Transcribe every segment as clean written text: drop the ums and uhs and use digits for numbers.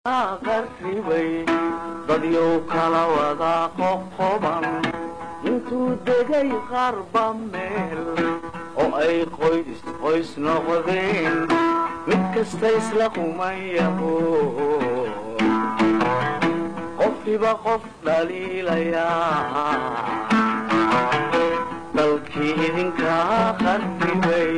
qarribay dadyow kala wada qoqoban intuu degay qarba meel oo ay qoys noqdeen mid kasta isla qumayaho qofkiiba qof dhaliilayaa dalkii idinkaa qarribay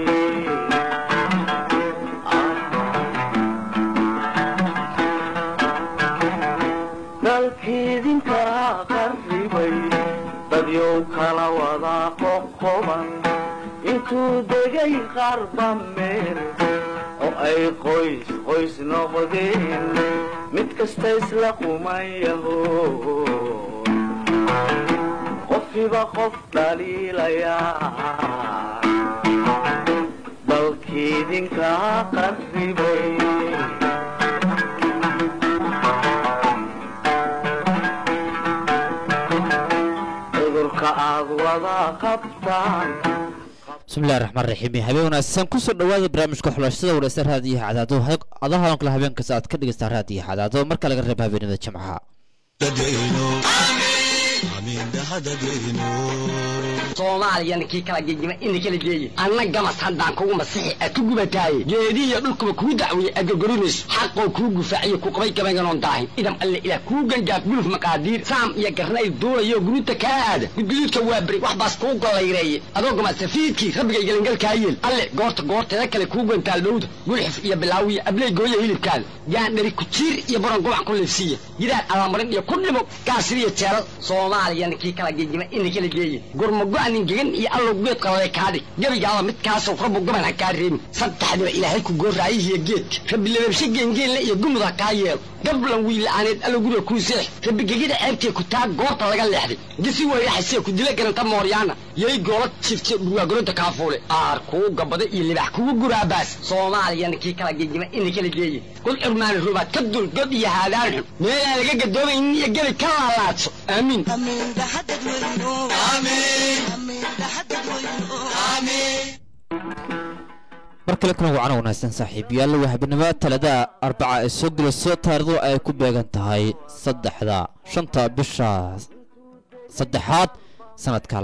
dalkiidinkaa qarribay dadyow kala wada qoqoban intuu degay qarba meel oo ay qoys noqdeen mid kasta isla qumayaho qofkiiba qof dhaliilayaa dalkiidinkaa qarribay bismillahi raxmaan raxiim habeen wanaagsan kusoo dhawaada barnaamijka xulashada wareysa raadiyaha cadaado adaha kale habeenkaas aad ka dhegeysaa raadiyaha cadaado marka laga reebo habeenimada jimcaha soomaaliyana kii kala gegima ina kala geeye anna gamas haddaan kugu masixi aad ku gubataaye geedihiyo dhulkuba kuu dacwiyey aad gorgorinayso xaqoo kuu gufaaciyo ku qabay gabaynganoon daahin idam alle ilaah kuu gangaaf guluf maqaadiir saam iyo garnay duulayo guruuta kaa aada gudguduudka waa beri wax baas kuu gollayreeye adoo gama safiidkii rabbigay gelangalkaa yeel alle goorteeda kale kuu gantaal dhowda gulxif iyo bilaawiyo abley gooya hilibkaada gaandhari kujiir iyo baron gobac ku leefsiiya gidaar alamarin iyo ku dhimo gaasiriyo jeelal soomaaliyana kii kala gegima ina kala geeye gurmago-anin gegan iyo allow geed qalale kaadhig gebigaaba midkaasoo rabbu gaban ha kaa reebin saddexdiba ilaahay ku gooraayihiyo geedka rabbi lababshe geengeenle iyo gumud ha kaa yeelo gablan wiila'aaneed allow guriga kuu seex rabbi gegida ceebtee ku taa goorta laga leexday gisi wayraxasee ku dila garanta mooryaana yay goola jifte dhurwaagoronta kaafuule aar kuu gabada iyo libax kugu guraabaas soomaaliyana kii kala gegima ina kala geeye kul cirmaani rubaad ka dul god iyo haadaan xun meelaan laga gadoomaynin iyo gebi ka laalaadso aamiin mar kale kuna wacana wanaagsan saaxiibayaal waa habeenimo talada arbaca ee soo gelayso taariikhdu ay ku beegan tahay shanta bisha saddexaad sanadka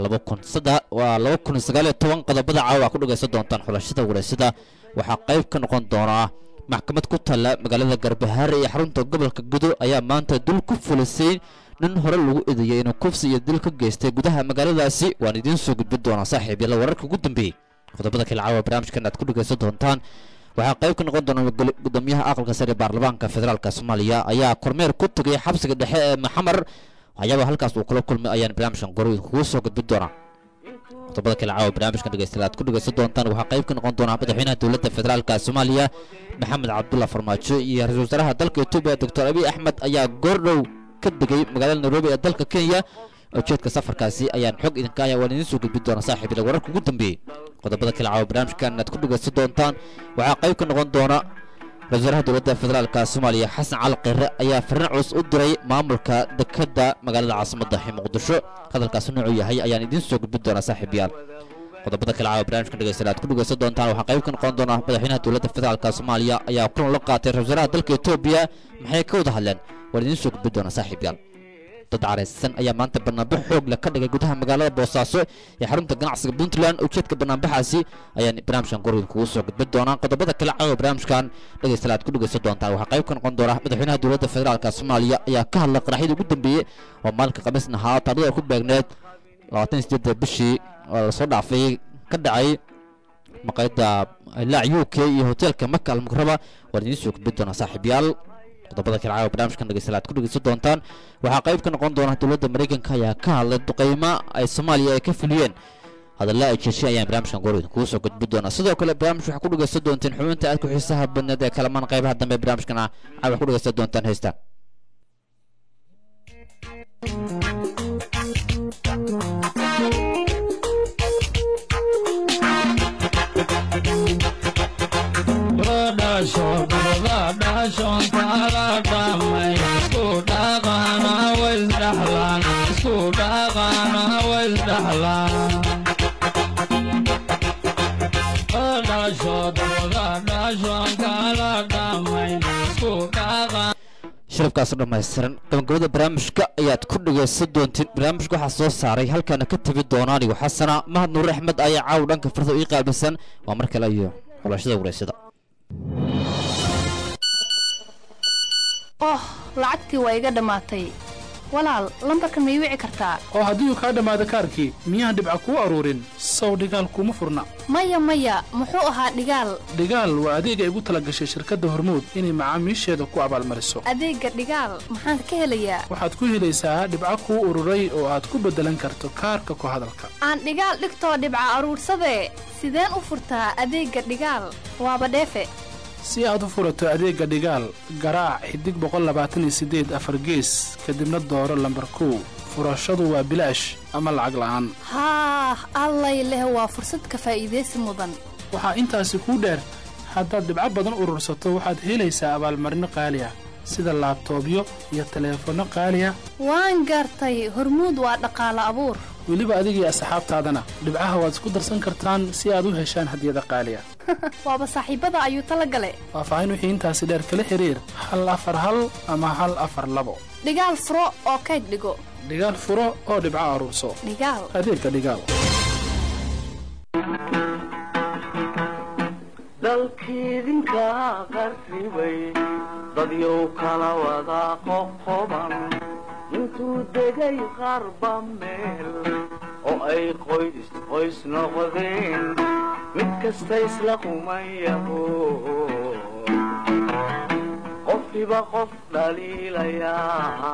qodobada caawa ku dhagaysan doontaan xulashada wareysada waxaa qayb ka noqon doonaa maxkamad ku taalla magaalada garbahaare ee xarunta gobolka gudo ayaa maanta dul ku fulisay nin hore lagu eedeeyay inuu kufsi iyo dil ka geystay gudaha magaaladaasi waan idiin soo gudbin doonaa saaxiibyala wararka ugu dambeeyey qodobada kale caawa barnaamijkan aad ku dhagaysan doontaan waxaa qayb ka noqon doona gudoomiyaha aqalka sare baarlamaanka federaalka soomaaliya ayaa kormeer ku tegay xabsiga dhexe ee maxamar ayaaba halkaas uu kula kulmay ayaan barnaamijkan gorooyin kugu soo gudbin doonaa qodobada kale caawa barnaamijkan dhegeystayaal aad ku dhagaysan doontaan waxaa qayb ka noqon doona madaxweynaha dowladda federaalka soomaaliya maxamed cabdulla farmaajo iyo ra-iisul wasaaraha dalka etoobiya doctor abiy axmed ayaa goordhow ka degay magaalada nairobi ee dalka kenya ujeedka safarkaasi ayaan xog idinka aya waan idiin soo gudbin doonaa saaxiibyada wararka ugu dambeeyey qodobada kale caawa barnaamijkan aad ku dhagaysan doontaan waxaa qayb ka noqon doona ra-isul wasaaraha dowladda federaalka soomaaliya xasan cali kheyre ayaa fariin culus u diray maamulka dekadda magaalada caasimadda muqdisho hadalkaasi noocuu yahay ayaan idiin soo gudbin doonaa saaxiibayaal qodobada kale caawa barnaamijkan dhegeystayaal aad ku dhagaysan doontaan waxaa qayb ka noqon doona madaxweynaha dowladda federaalka soomaaliya ayaa kulan la qaatay ra-isul wasaaraha dalka etoobiya maxay ka wada hadleen waan idiin soo gudbin doonaa saaxiibayaal dad careysan ayaa maanta banaanbax xoog leh ka dhigay gudaha magaalada boosaaso ee xarunta ganacsiga puntland ujeedka banaanbaxaasi ayaan barnaamijkan gorweyn kugu soo gudbin doonaa qodobada kale caawa barnaamijkan dhegeystayaal aad ku dhagaysan doontaan waxaa qayb ka noqon doona madaxweynaha dowladda federaalka soomaaliya ayaa ka hadlay qaraxyadii ugu dambeeyey oo maalinka khamiisna ahaa taariikhda ku beegneed bishii lasoo dhaafay ka dhacay maqaayadda laac u k iyo hoteelka maka almukaraba waan idiin soo gudbin doonaa saaxiibayaal qodobada kale caawa barnaamijkan dhegeystayaal aad ku dhageysan doontaan waxaa qayb ka noqon doona dowladda maraykanka ayaa ka hadlay duqeymo ay soomaaliya ay ka fuliyeen hadalla ay jeeshay ayaan barnaamijkan gorweyn kugu soo gudbin doonaa sidoo kale barnaamij waxaa ku dhageysan doonteen xubinta aad ku xiisaha badneed ee kalamaan qaybaha dambe barnaamijkana caawa ku dhageysan doontaan heystaan sharafkaas dhammaystiran gabagabada barnaamijka ayaad ku dhagaysan doontiin barnaamijka waxaa soo saaray halkaana ka tabi doona anigu xasana mahad nuur axmed ayaa caaw dhanka fardo ii qaabilsan waa mar kale iyo xulashada wareysada lacagtii waa iga dhammaatay walaal lambarkan ma ii wici kartaa oo haddii uu kaa dhammaado kaarkii miyaan dhibca kuu aruurin sow dhigaal kuma furna maya muxuu ahaa dhigaal waa adeega igu tala gashay shirkadda hormuud inay macaamiisheeda ku abaalmariso adeegga dhigaal maxaan ka helayaa waxaad ku helaysaa dhibca kuu ururay oo aad ku beddelan karto kaarka ku hadalka aan dhigaal dhigtoo dhibca aruursadee sideen u furtaa adeegga dhigaal waaba dheefe si aad u furato adeegga dhigaal garaac xidig 128 afar gees kadibna dooro lambar 1 furashadu waa bilaash ama lacag la'aan allay leh waa fursad ka faa'iidaysi mudan waxaa intaasi kuu dheer haddaad dhibco badan urursato waxaad helaysaa abaalmarino qaali ah sida laabtoobyo iyo taleefanno qaali ah waan gartay hormuud waa dhaqaale abuur weliba adigii asxaabtaadana dhibcaha waad isku darsan kartaan si aad u heshaan hadiyada qaali ah waaba saaxiibada ayuu tala gale faahfaahin wixii intaasi dheer kala xiriir 141 ama 142 dhigaal furo oo kayd dhigo dhigaal furo oo dhibco aruurso dhigaal adeegga dhigaal dalkiidinka qarribay dadyow kala wada qoqoban intuu degay qarba meel oo ay qoys noqdeen mid kasta isla qumayaho qofkiiba qof dhaliilayaa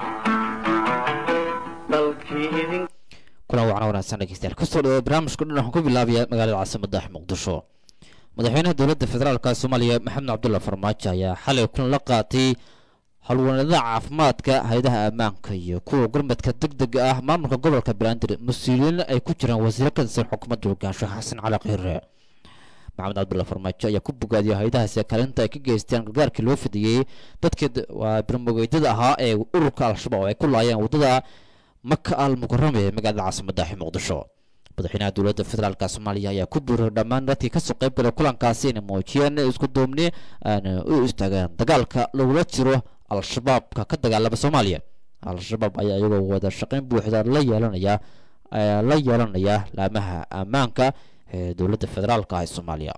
kulan wacna wanaagsan dhegeystayaal kusoo dhawaada barnaamijka dhan waxaan ku bilaabayaa magaalada caasimadda muqdisho madaxweynaha dowladda federaalka soomaaliya maxamed cabdulla farmaajo ayaa xalay kulan la qaatay howlwaneedada caafimaadka hay-adaha ammaanka iyo kuwa gurmadka degdega ah maamulka gobolka banaadir mas-uuliyiin ay ku jiraan wasiiro ka tirsan xukuumadda hogaansho xasan cali kheyre maxamed cabdulla farmaajo ayaa ku bogaadiyay hay-adahaasi kaalinta ay ka geysteen gargaarkii loo fidiyey dadkii birmogeydada ahaa ee ururka al-shabaab oo ay ku laayeen waddada maka al mukarame ee magaalada caasimadda muqdisho madaxweynaha dowladda federaalka soomaaliya ayaa ku buuray dhammaan dadkii kasoo qayb galay kulankaasi inay muujiyeen isku duubni aana u istaagaan dagaalka lagula jiro al-shabaabka ka dagaalama soomaaliya al-shabaab ayaa iyagoo wada shaqayn buuxda la yeelanaya laamaha ammaanka ee dowladda federaalka ee soomaaliya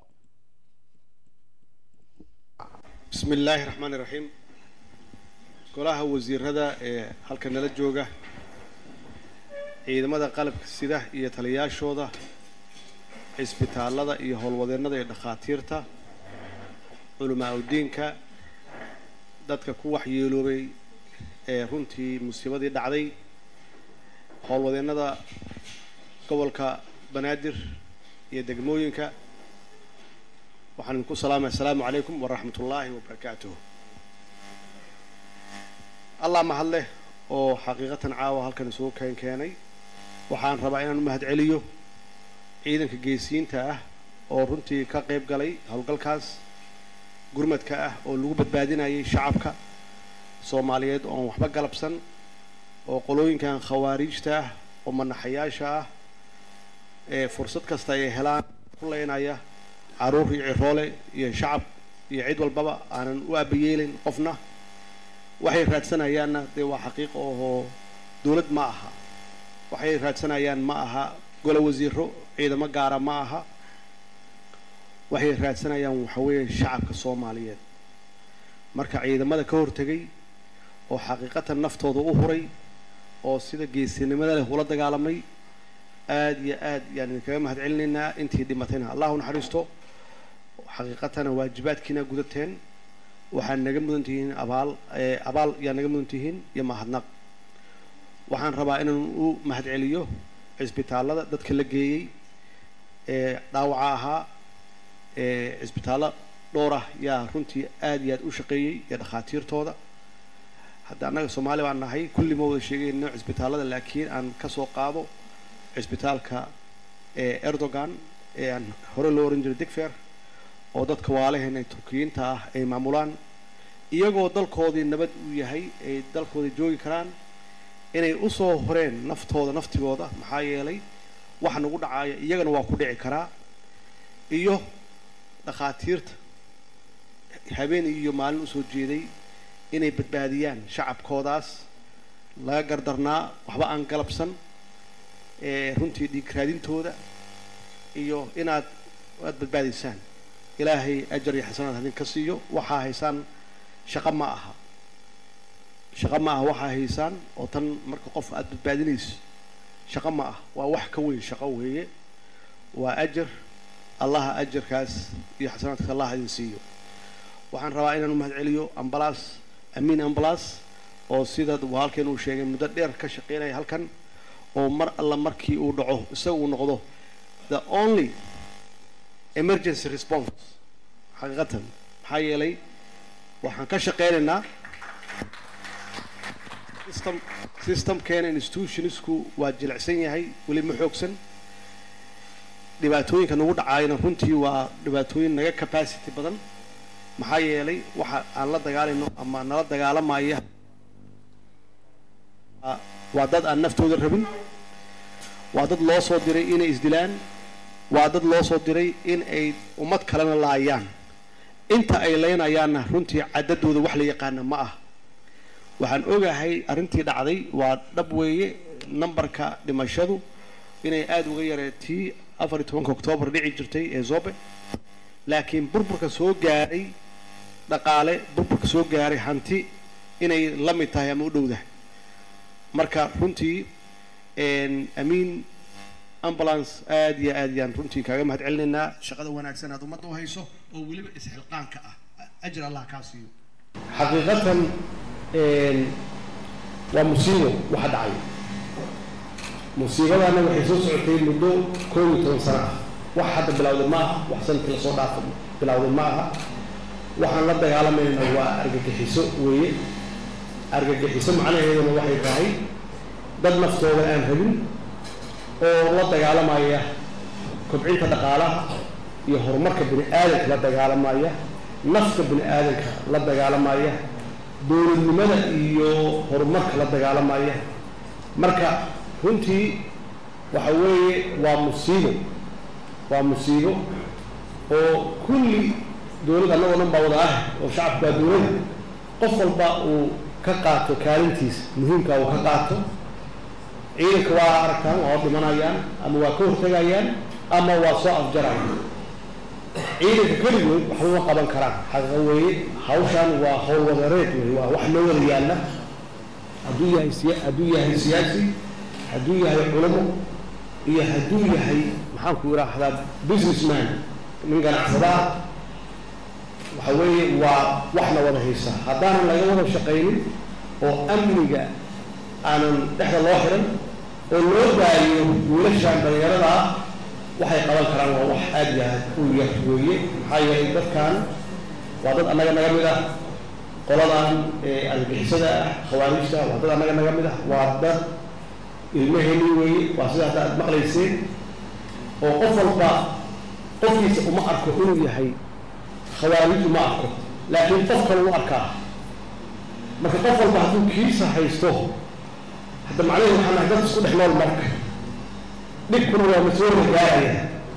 bismillaahi raxmaani raxiim golaha wasiirada ee halka nala jooga ciidamada qalabka sida iyo taliyaashooda cisbitaalada iyo howlwadeennada iyo dhakhaatiirta culamaa udiinka dadka ku waxyeeloobay ee runtii musiibadii dhacday howlwadeennada gobolka banaadir iyo degmooyinka waxaan idinku salaamaya assalaamu calaykum waraxmatullaahi wabarakaatuh allah mahadleh oo xaqiiqatan caawa halkan isugu keenay waxaan rabaa inaan u mahad celiyo ciidanka geesiyiinta ah oo runtii ka qayb galay howlgalkaas gurmadka ah oo lagu badbaadinayay shacabka soomaaliyeed oon waxba galabsan oo qolooyinkan khawaariijta ah oo manaxayaasha ah ee fursad kasta ay helaan ku leynaya caruur iyo ciroole iyo shacab iyo cid walbaba aanan u aabayeelin qofna waxay raadsanayaanna dee waa xaqiiqo oo dowlad ma aha waxay raadsanayaan ma aha golo wasiiro ciidamo gaara ma aha waxay raadsanayaan waxa weeye shacabka soomaaliyeed marka ciidamada ka hortegay oo xaqiiqatan naftooda u huray oo sida geesinimada leh ula dagaalamay aad iyo aad yaan idinkaga mahad celinaynaa intii dhimatayna allahu naxariisto xaqiiqatana waajibaadkiina gudateen waxaan naga mudan tihiin abaal yaa naga mudan tihiin iyo mahadnaq waxaan rabaa inaan u mahad celiyo cisbitaalada dadka la geeyey ee dhaawaca ahaa ee cisbitaallo dhowr ah yaa runtii aad iyo aad u shaqeeyey iyo dhakhaatiirtooda hadda annaga soomaali baan nahay kulli ma wada sheegayno cisbitaallada laakiin aan ka soo qaado cisbitaalka ee erdogan ee aan hore loo oran jiray digfer oo dadka waalaheena turkiyiinta ah ay maamulaan iyagoo dalkoodii nabad u yahay ay dalkooda joogi karaan inay u soo horeen naftigooda maxaa yeelay waxa nagu dhacaya iyagana waa ku dhici karaa iyo dhakhaatiirta habeen iyo maalin usoo jeeday inay badbaadiyaan shacabkoodaas laga gardarnaa waxba aan galabsan runtii dhiig raadintooda iyo inaad badbaadiysaan ilaahay ajar iyo xasanaad hadin ka siiyo waxaa haysaan shaqo ma aha waxaa haysaan oo tan marka qof aad badbaadinayso shaqo ma ah waa wax ka weyn shaqo weeye waa ajar allaha ajarkaas iyo xasanaadka allah idin siiyo waxaan rabaa inaan u mahad celiyo ambalaas amiin ambalaas oo sida halkeen uu sheegay muddo dheer ka shaqeynaya halkan oo mar alla markii uu dhaco isaga uu noqdo the only emergency response xaqiiqatan maxaa yeelay waxaan ka shaqeynaynaa systemkeena institutionsku waa jilicsan yahay weli ma xoogsan dhibaatooyinka nagu dhacaayna runtii waa dhibaatooyin naga capacity badan maxaa yeelay waxa aan la dagaalayno ama nala dagaalamaya waa dad aan naftooda rabin waa dad loo soo diray inay isdilaan waa dad loo soo diray in ay ummad kalena laayaan inta ay leynayaanna runtii cadadooda wax la yaqaana ma ah waxaan ogahay arrintii dhacday waa dhab weeye nambarka dhimashadu inay aada uga yareetii 14 Oktoobar dhici jirtay ee Zobe laakiin burburka soo gaaray dhaqaale burburka soo gaaray hanti inay la mid tahay ama u dhowdahay marka runtii amiin ambulance aad iyo aad yaan runtii kaaga mahad celinaynaa shaqada wanaagsan aad ummadda u hayso oo weliba isxilqaanka ah ajir allah kaa siiyo xaqiiqatan waa musiibo waxa dhacay musiibadana waxay soo socotay muddo 11 sano ah wax hadda bilowday ma aha wax sanadkii la soo dhaafay bilowday ma aha waxaan la dagaalamayna waa argagixiso weeye argagixiso macnaheeduna waxay tahay dad naftooda aan rabin oo la dagaalamaya kobcinta dhaqaalaha iyo horumarka bini'aadanka la dagaalamaya nafta bini'aadanka la dagaalamaya dowladnimada iyo horumarka la dagaalamaya marka runtii waxa weeye waa musiibo oo kulli dowladda annagoo dhan baa wada ah oo shacabku baa dowladda qof walba uu ka qaato kaalintiisa muhiimka uu ka qaato ciidanka waa aragtaan waa dhimanayaan ama waa ka hortagayaan ama waa soo afjarayaan ciidanka keligood wax uma qaban karaan xaqiiqo weeye hawshan waa hawl wadareed weeye waa wax loo wada yaalla hadduu yahay siyaasi hadduu yahay culamo iyo hadduu yahay maxaan ku idhaahdaa businessman nin ganacsadaa waxa weeye waa waxna wada haysa haddaanan laga wada shaqaynin oo amniga aanan dhexda loo xiran oo loo daayo wiilashaan dhalinyarada ah waxay qaban karaan waa wax aad iyo aad u yar weeye maxaa yeelay dadkan waa dad annaga naga mid ah qoladan argagixisada ah khawaarijta waa dad annaga naga mid ah waa dad ilmaheeni weeye waa sida hadda aad maqlayseen oo qof walba qofkiisa uma arko inuu yahay khawaarij uma arko laakiin qof kale u arkaa marka qof walba hadduu kiisa haysto hadda macnaheedu waxaa nahay dad isku dhex nool marka dhibkuna waa mas-uulka gaaraya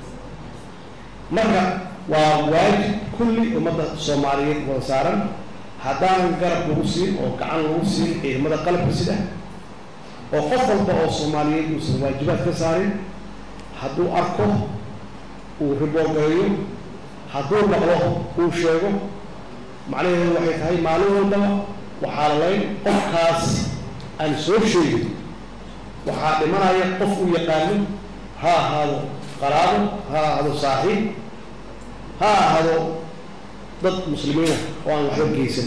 marka waa waajib kulli ummadda soomaaliyeed wada saaran haddaan garab lagu siin oo gacan lagu siin ciidamada qalabka sida oo qof walba oo soomaaliyeed uusan waajibaad ka saarin hadduu arko uu riboorgareeyo hadduu maqlo uu sheego macnaheedu waxay tahay maalin walbaba waxaa lalayn qofkaas aan soo sheegin waxaa dhimanaya qof uu yaqaano ha ahaado qaraabo ha ahaado saaxiib ha ahaado dad muslimiina oo aan waxba geysan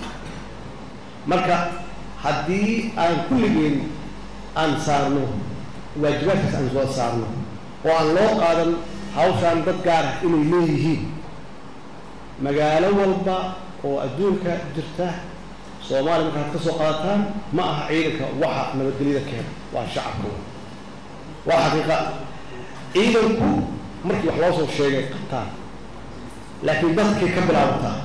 marka haddii aan kulligeen aan saarno waajibaadkaas aan soo saarno oo aan loo qaadan hawshaan dad gaar ah inay leeyihiin magaalo walba oo adduunka jirta soomaaliya markaad ka soo qaadataan ma aha ciidanka waxa nabadgelyada keena waa shacabka waa xaqiiqa ciidanku markii wax loo soo sheegay qabtaan laakiin dadkay ka bilaabataa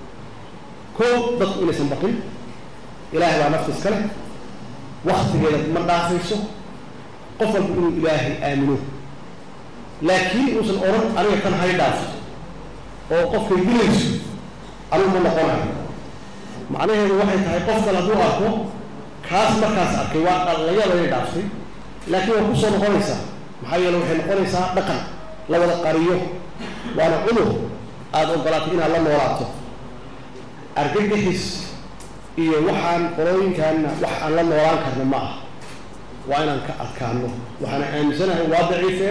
koo dadku inaysan baqin ilaahay baa nafta iska leh waktigeeda ma dhaafayso qof walba inuu ilaahay aamino laakiin uusan odhan aniga tan hay dhaafto oo qofkay dilayso anigu ma noqonayo macnaheedu waxay tahay qof kale hadduu arko kaas markaas arkay waa dhalinyada inay dhaaftay laakiin waa ku soo noqonaysaa maxaa yeele waxay noqonaysaa dhaqan la wada qariyo waana cudur aada ogolaatay inaad la noolaato argagixis iyo waxaan qolooyinkaanna wax aan la noolaan karno ma aha waa inaan ka adkaano waxaana aaminsanahay waa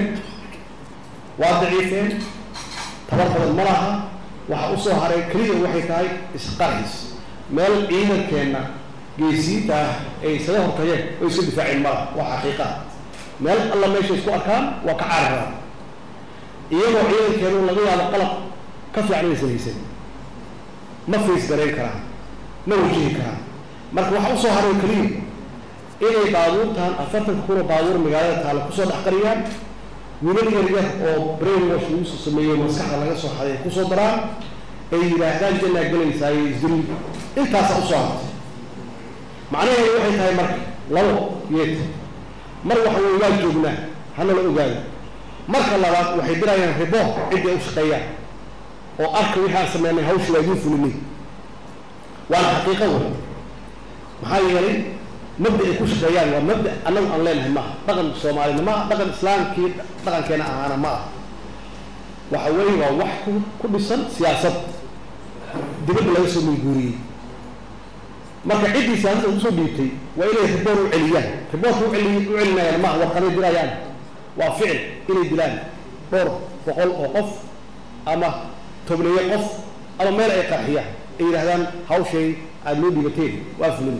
daciifeen tabar badan ma laha waxa u soo haray keliya waxay tahay isqarxis meel ciidankeenna geesiinta ah ay isaga hortageen oo iska difaaceen ma laha waa xaqiiqa meel alla meesha isku arkaan waa ka cararaan iyagoo ciidankeenu laga yaabo qalab ka fiican inaysan haysan ma fays garayn karaan ma wajihi karaan marka waxa usoo haray keliya inay baabuurtan 40 kun oo baabuur magaalada taala kusoo dhex qariyaan wiilal yaryar oo brainwash lagu soo sameeyo maskaxda laga soo xaday kusoo daraan ay yidhaahdaan jannaa galaysaa isdil intaasa usoo hartay macnaheedu waxay tahay marka labo yeed mar waxa way waa joognaa hana la ogaado marka labaad waxay dirayaan ribo cidday u shaqeeyaan oo arka wixii aan sameynay hawsha waa idiin fulinay waana xaqiiqo wey maxaa yeelay mabda ay ku shaqeeyaan waa mabda annagu aan leenahay maaha dhaqan soomaalina maaha dhaqan islaamkii dhaqankeena ahaana ma aha waxa weeye waa wax ku dhisan siyaasad dibadda laga soo muyguuriyey marka ciddii siyaasadda kusoo dhiibtay waa inay riboor u celiyaan riboorka u celinayaan maaha warqaday dirayaan waa ficil inay dilaan dhowr boqol oo qof ama tobneeye qof ama meel ay qarxiyaan ay yidhahdaan hawshay aada noo dhibateen waa fulin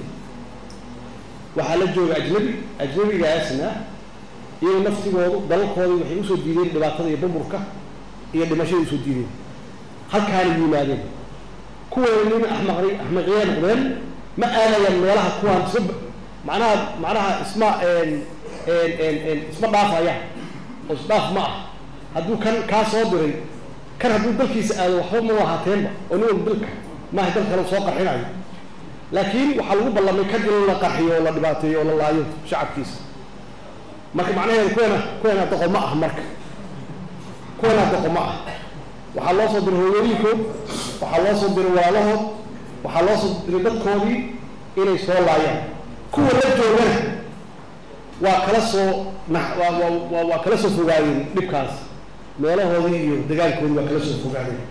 waxaa la jooga ajnabigaasna iyaga naftigoodu dalalkoodii waxay usoo diideen dhibaatada iyo burburka iyo dhimashaday usoo diideen halkaana yimaadeen kuweena nin axmaqiya noqdeen ma aadayaan meelaha kuwaan macnaha isma dhaafayaan oo isdhaaf ma ah hadduu kan kaa soo diray kan hadduu dalkiisa aado waxba ma ahaateenba oo nin walba dalka maaha dal kale soo qarxinayo laakiin waxaa lagu ballamay kan in la qarxiyo oo la dhibaateeyo oo la laayo shacabkiisa marka macnaheedu kuweena doqo ma ah marka kuweena doqo ma ah waxaa loo soo diray hooyooyinkood waxaa loo soo diray walaalahood waxaa loo soo diray dadkoodii inay soo laayaan kuwa la joogana waa kala soo waa kala soo fogaadeen dhibkaas meelahoodii iyo dagaalkoodii waa kala soo fogaadeen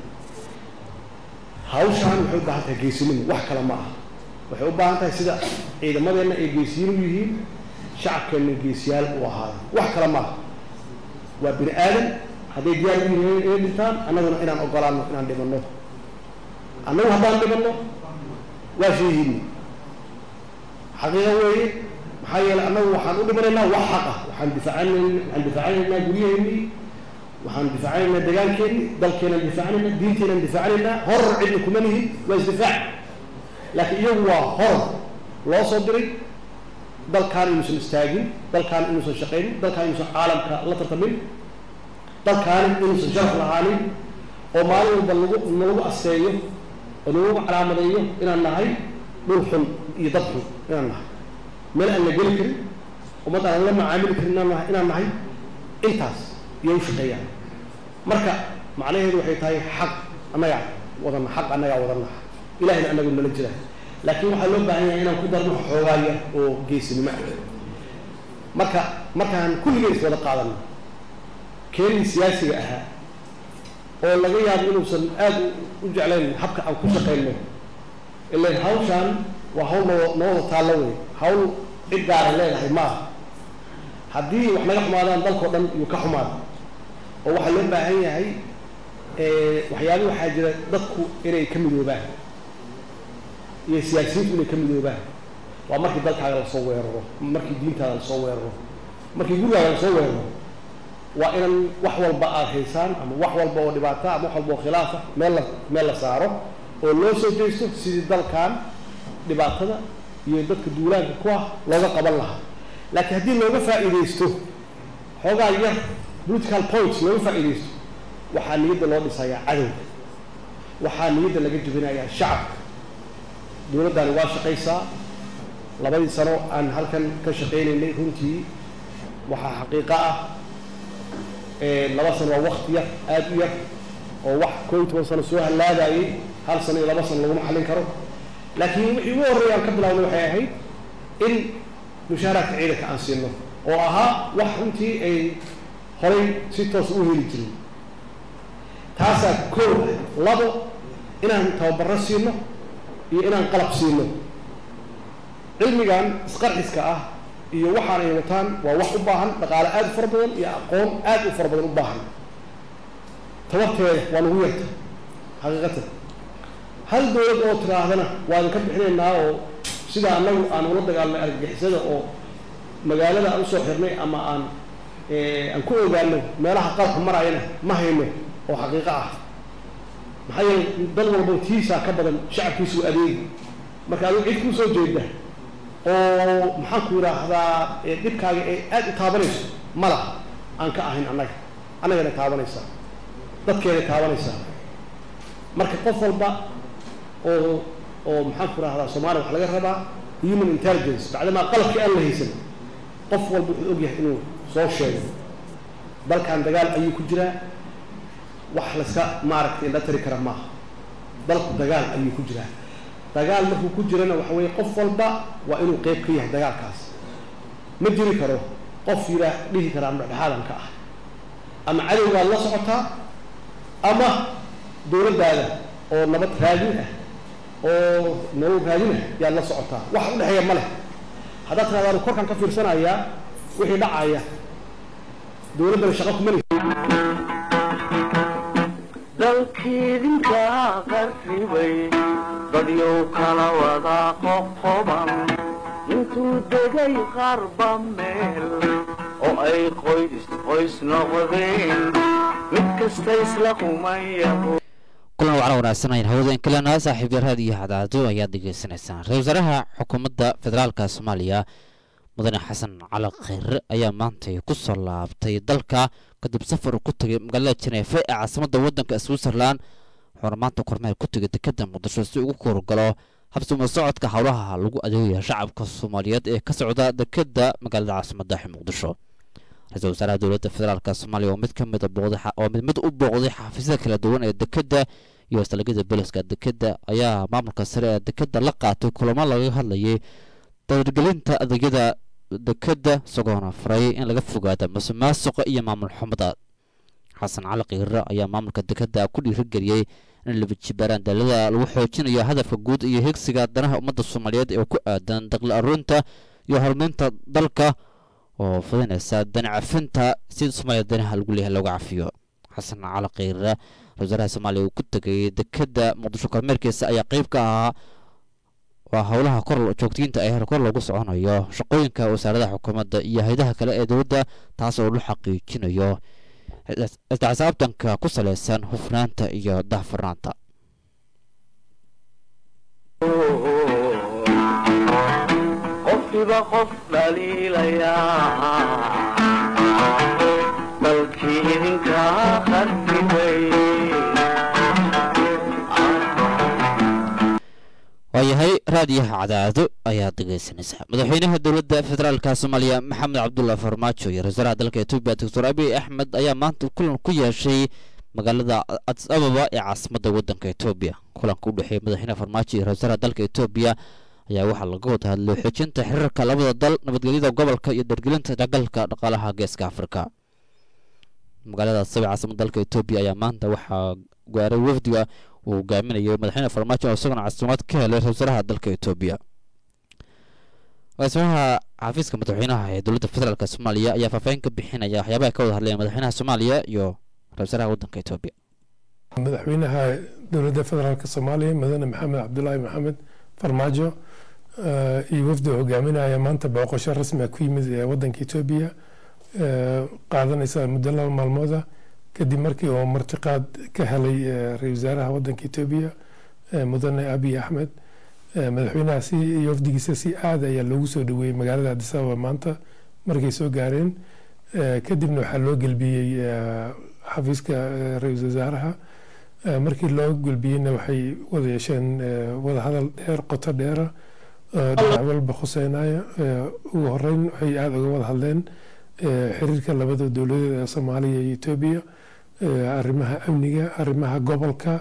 hawshaan waxay u baahan tahay geesinimo wax kale ma aha waxay u baahan tahay sida ciidamadeenna ay geesiyin u yihiin shacabkeenna geesiyaal u ahaada wax kale ma aha waa bini aadan hadday diyaar u yihiin inay dhintaan annaguna inaan ogolaano inaan dhibanno annagu haddaan dhibanno waa sheehiini xaqiiqa weeye maxaa yeelay annagu waxaan u dhimanaynaa wax xaq ah waxaan difaacanaynaa guryaheennii waxaan difaacanaynaa dagaalkeennii dalkeenaan difaacanaynaa diinteenaan difaacanaynaa horor cidna kuma nihin waa isdifaac laakiin iyagu waa horor loo soo diray dalkaan inuusan istaagin dalkaan inuusan shaqaynin dalkaan inuusan caalamka la tartamin dalkaan inuusan sharaf lahaanin oo maalin walba nalagu asteeyo oo nalagu calaamadeeyo inaan nahay dhul xun iyo dad xun inaan nahay meel aan la geli karin ummad aan la macaamili karin inaan nahay intaas iyo u shaqeeyaan marka macnaheedu waxay tahay xaq annagaa wadana ilahayna annagu nala jira laakiin waxaa loo baahan yahay inaan ku darno xoogaaya oo geesinimo ah markaan kulligeen is wada qaadano keenii siyaasiga ahaa oo laga yaabo inuusan aad u jeclayn habka aan ku shaqayno ilan hawshaan waa hawl nabada taallo wey hawl cid gaara leedahay maaha haddii wax naga xumaadaan dalkao dhan iyuu ka xumaada oo waxaa loo baahan yahay waxyaabi waxaa jira dadku inay ka midoobaan iyo siyaasiyiintu inay ka midoobaan waa markii dalkaaga lasoo weeraro markii diintaada lasoo weeraro markii gurigaaga lasoo weeraro waa inan wax walba aad haysaan ama wax walba oo dhibaata ama wax walba oo khilaafa meel la saaro oo loo soo jeesto sidii dalkan dhibaatada iyo dadka duulaanka ku ah looga qaban lahaa laakiin haddii looga faa'iidaysto xoogaa yar political points looga faa'iidaysto waxaa niyadda loo dhisayaa cadowga waxaa niyadda laga jebinayaa shacabka dowladdani waa shaqaysaa 2 sano aan halkan ka shaqaynaynay runtii waxaa xaqiiqo ah 2 sano waa waqti yar aad u yar oo wax 11 sano soo halaadayay 1 sano iyo 2 sano laguma xallin karo laakiin wixii ugu horreeya aan ka bilaabnay waxay ahayd in mushaaraadka ciidanka aan siino oo ahaa wax runtii ay horay si toos u heli jirin taasaa koow labo inaan tababarro siino iyo inaan qalab siino cilmigan isqarxiska ah iyo waxaan ay wataan waa wax u baahan dhaqaale aad u fara badan iyo aqoon aad u fara badan u baahan tabarteeda waa lagu yarta xaqiiqatan hal dowlad oo tiraahdana waan ka bixinaynaa oo sida annagu aan ula dagaalnay argagixisada oo magaalada aan usoo xirnay ama aan ku ogaano meelaha qalabka marayana ma hayno oo xaqiiqo ah maxaa yeelay dal walba tiisaa ka badan shacabkiisu adeegi marka adigu cid kuu soo jeeda oo maxaan ku yidhaahdaa dhibkaaga ee aad u taabanayso ma laha aan ka ahayn annagana taabanaysaa dadkeena taabanaysaa marka qof walba oo maxaan ku yidhaahdaa soomaaliya wax laga rabaa human intelligence bacdamaa qalabkii aan la haysan qof walba wuxuu ogyahay inuu soo sheego dalkan dagaal ayuu ku jiraa wax layska maaragtay la tari kara maaha dalku dagaal ayuu ku jiraa dagaal markuu ku jirana waxa weeye qof walba waa inuu qayb ka yahay dagaalkaas ma jiri karo qof dhihi karaa dhexdhexaadan ka ah ama cadowgaad la socotaa ama dowladdaada oo nabad raadin ah oo nolol raadin ah yaad la socotaa wax u dhexeeya ma leh haddaad tirahdaan korkan ka fiirsanayaa wixii dhacaya dowladdana shaqo kuma leh dalkiidinka qarribay dadyow kala wada qoqoban intuu degay qarba meel oo ay qoys noqdeen mid kasta isla qumayaho kulan wacala wanaagsanayeen hawada in kalena saaxiib yaraad iyo hadaado ayaad dhegaysanaysaan ra-iisul wasaaraha xukuumadda federaalka soomaaliya mudane xasan cali khayre ayaa maantay ku soo laabtay dalka kadib safar uu ku tegay magaalada Jeneefa ee caasimadda waddanka Switzerland wuxuuna maanta kormeer ku tegay dekedda Muqdisho si ugu korgalo habsama socodka howlaha lagu adeegayo shacabka Soomaaliyeed ee ka socda dekedda magaalada caasimadda Muqdisho ra-iisul wasaaraha dowladda federaalka Soomaaliya oo mid ka mid u booqday xafiisyada kala duwan ee dekedda iyo salagida booliska dekedda ayaa maamulka sare ee dekedda la qaatay kulamo laga hadlayay dardargelinta adeegyada dekedda isagoona faray in laga fogaado musuqmaasuqa iyo maamul xumada xasan cali khayre ayaa maamulka dekedda ku dhiirigeliyay in la wajibaaraan dalada lagu xoojinayo hadafka guud iyo higsiga danaha ummadda Soomaaliyeed ee ku aadan dakhli aruurinta iyo horumarinta dalka oo fudinaysa danacafinta si Soomaaliya danaha lagu leeyahay looga cafiyo xasan cali khayre wasaaraha Soomaaliya uu ku tagay dekedda Muqdisho kormeerkiisa ayaa qayb ka ahaa waa howlaha kor joogtiinta ay kor loogu soconayo shaqooyinka wasaaradda xukuumadda iyo hay'adaha kale ee dowladda taas oo la xaqiijinayo xisaabtanka ku saleysan hufnaanta iyo daahfurnaanta qofkiiba qof dhaliilaya dalkii idinka qarribay waayahay raadiyaha cadaado ayaad dhegaysanaysaa madaxweynaha dowladda federaalka Soomaaliya Maxamed Cabdullaahi Farmaajo iyo ra-iisul dalka Itoobiya Dr. Abiy Ahmed ayaa maanta kulan ku yeeshay magaalada Addis Ababa ee caasimadda waddanka Itoobiya kulanka u dhaxeeyay madaxweynaha Farmaajo iyo ra-iisul dalka Itoobiya ayaa waxaa laga wada hadlay xoojinta xiriirka labada dal nabadgelyada gobolka iyo dargelinta dagaalka dhaqaalaha geeska Afrika magaalada Addis Ababa caasimadda dalka Itoobiya ayaa maanta waxaa gaaray wafdiga uu hogaaminayo madaxweynaha Farmaajo oo isaguna caasimad ka helay ra-iisul dalka Itoobiya wasaaha xafiiska madaxweynaha ee dowladda federaalka Soomaaliya ayaa faahfaahin ka bixinaya waxyaabaha ka wada hadlayeen madaxweynaha Soomaaliya iyo ra-iisul waddanka Itoobiya madaxweynaha dowladda federaalka Soomaaliya mudane Maxamed Cabdullaahi Maxamed Farmaajo iyo wafdi hogaaminaya maanta booqasho rasmi ah ku yimid ee waddanka Itoobiya qaadanaysa muddo 2 maalmood kadib markii uu martiqaad ka helay ra-iisul wasaaraha waddanka Itoobiya mudane Abiy Ahmed madaxweynaha iyo wafdigiisa si aad ayaa loogu soo dhaweeyay magaalada Addis Ababa maanta markay soo gaareen kadibna waxaa loo galbiyey xafiiska ra-iisul wasaaraha markii loo galbiyeyna waxay wada yeesheen wada hadal dheer qoto dheera dhinac walba khuseynaya ugu horeyn waxay aad uga wada hadleen xiriirka labada dowladeed ee Soomaaliya iyo Itoobiya arrimaha amniga arrimaha gobolka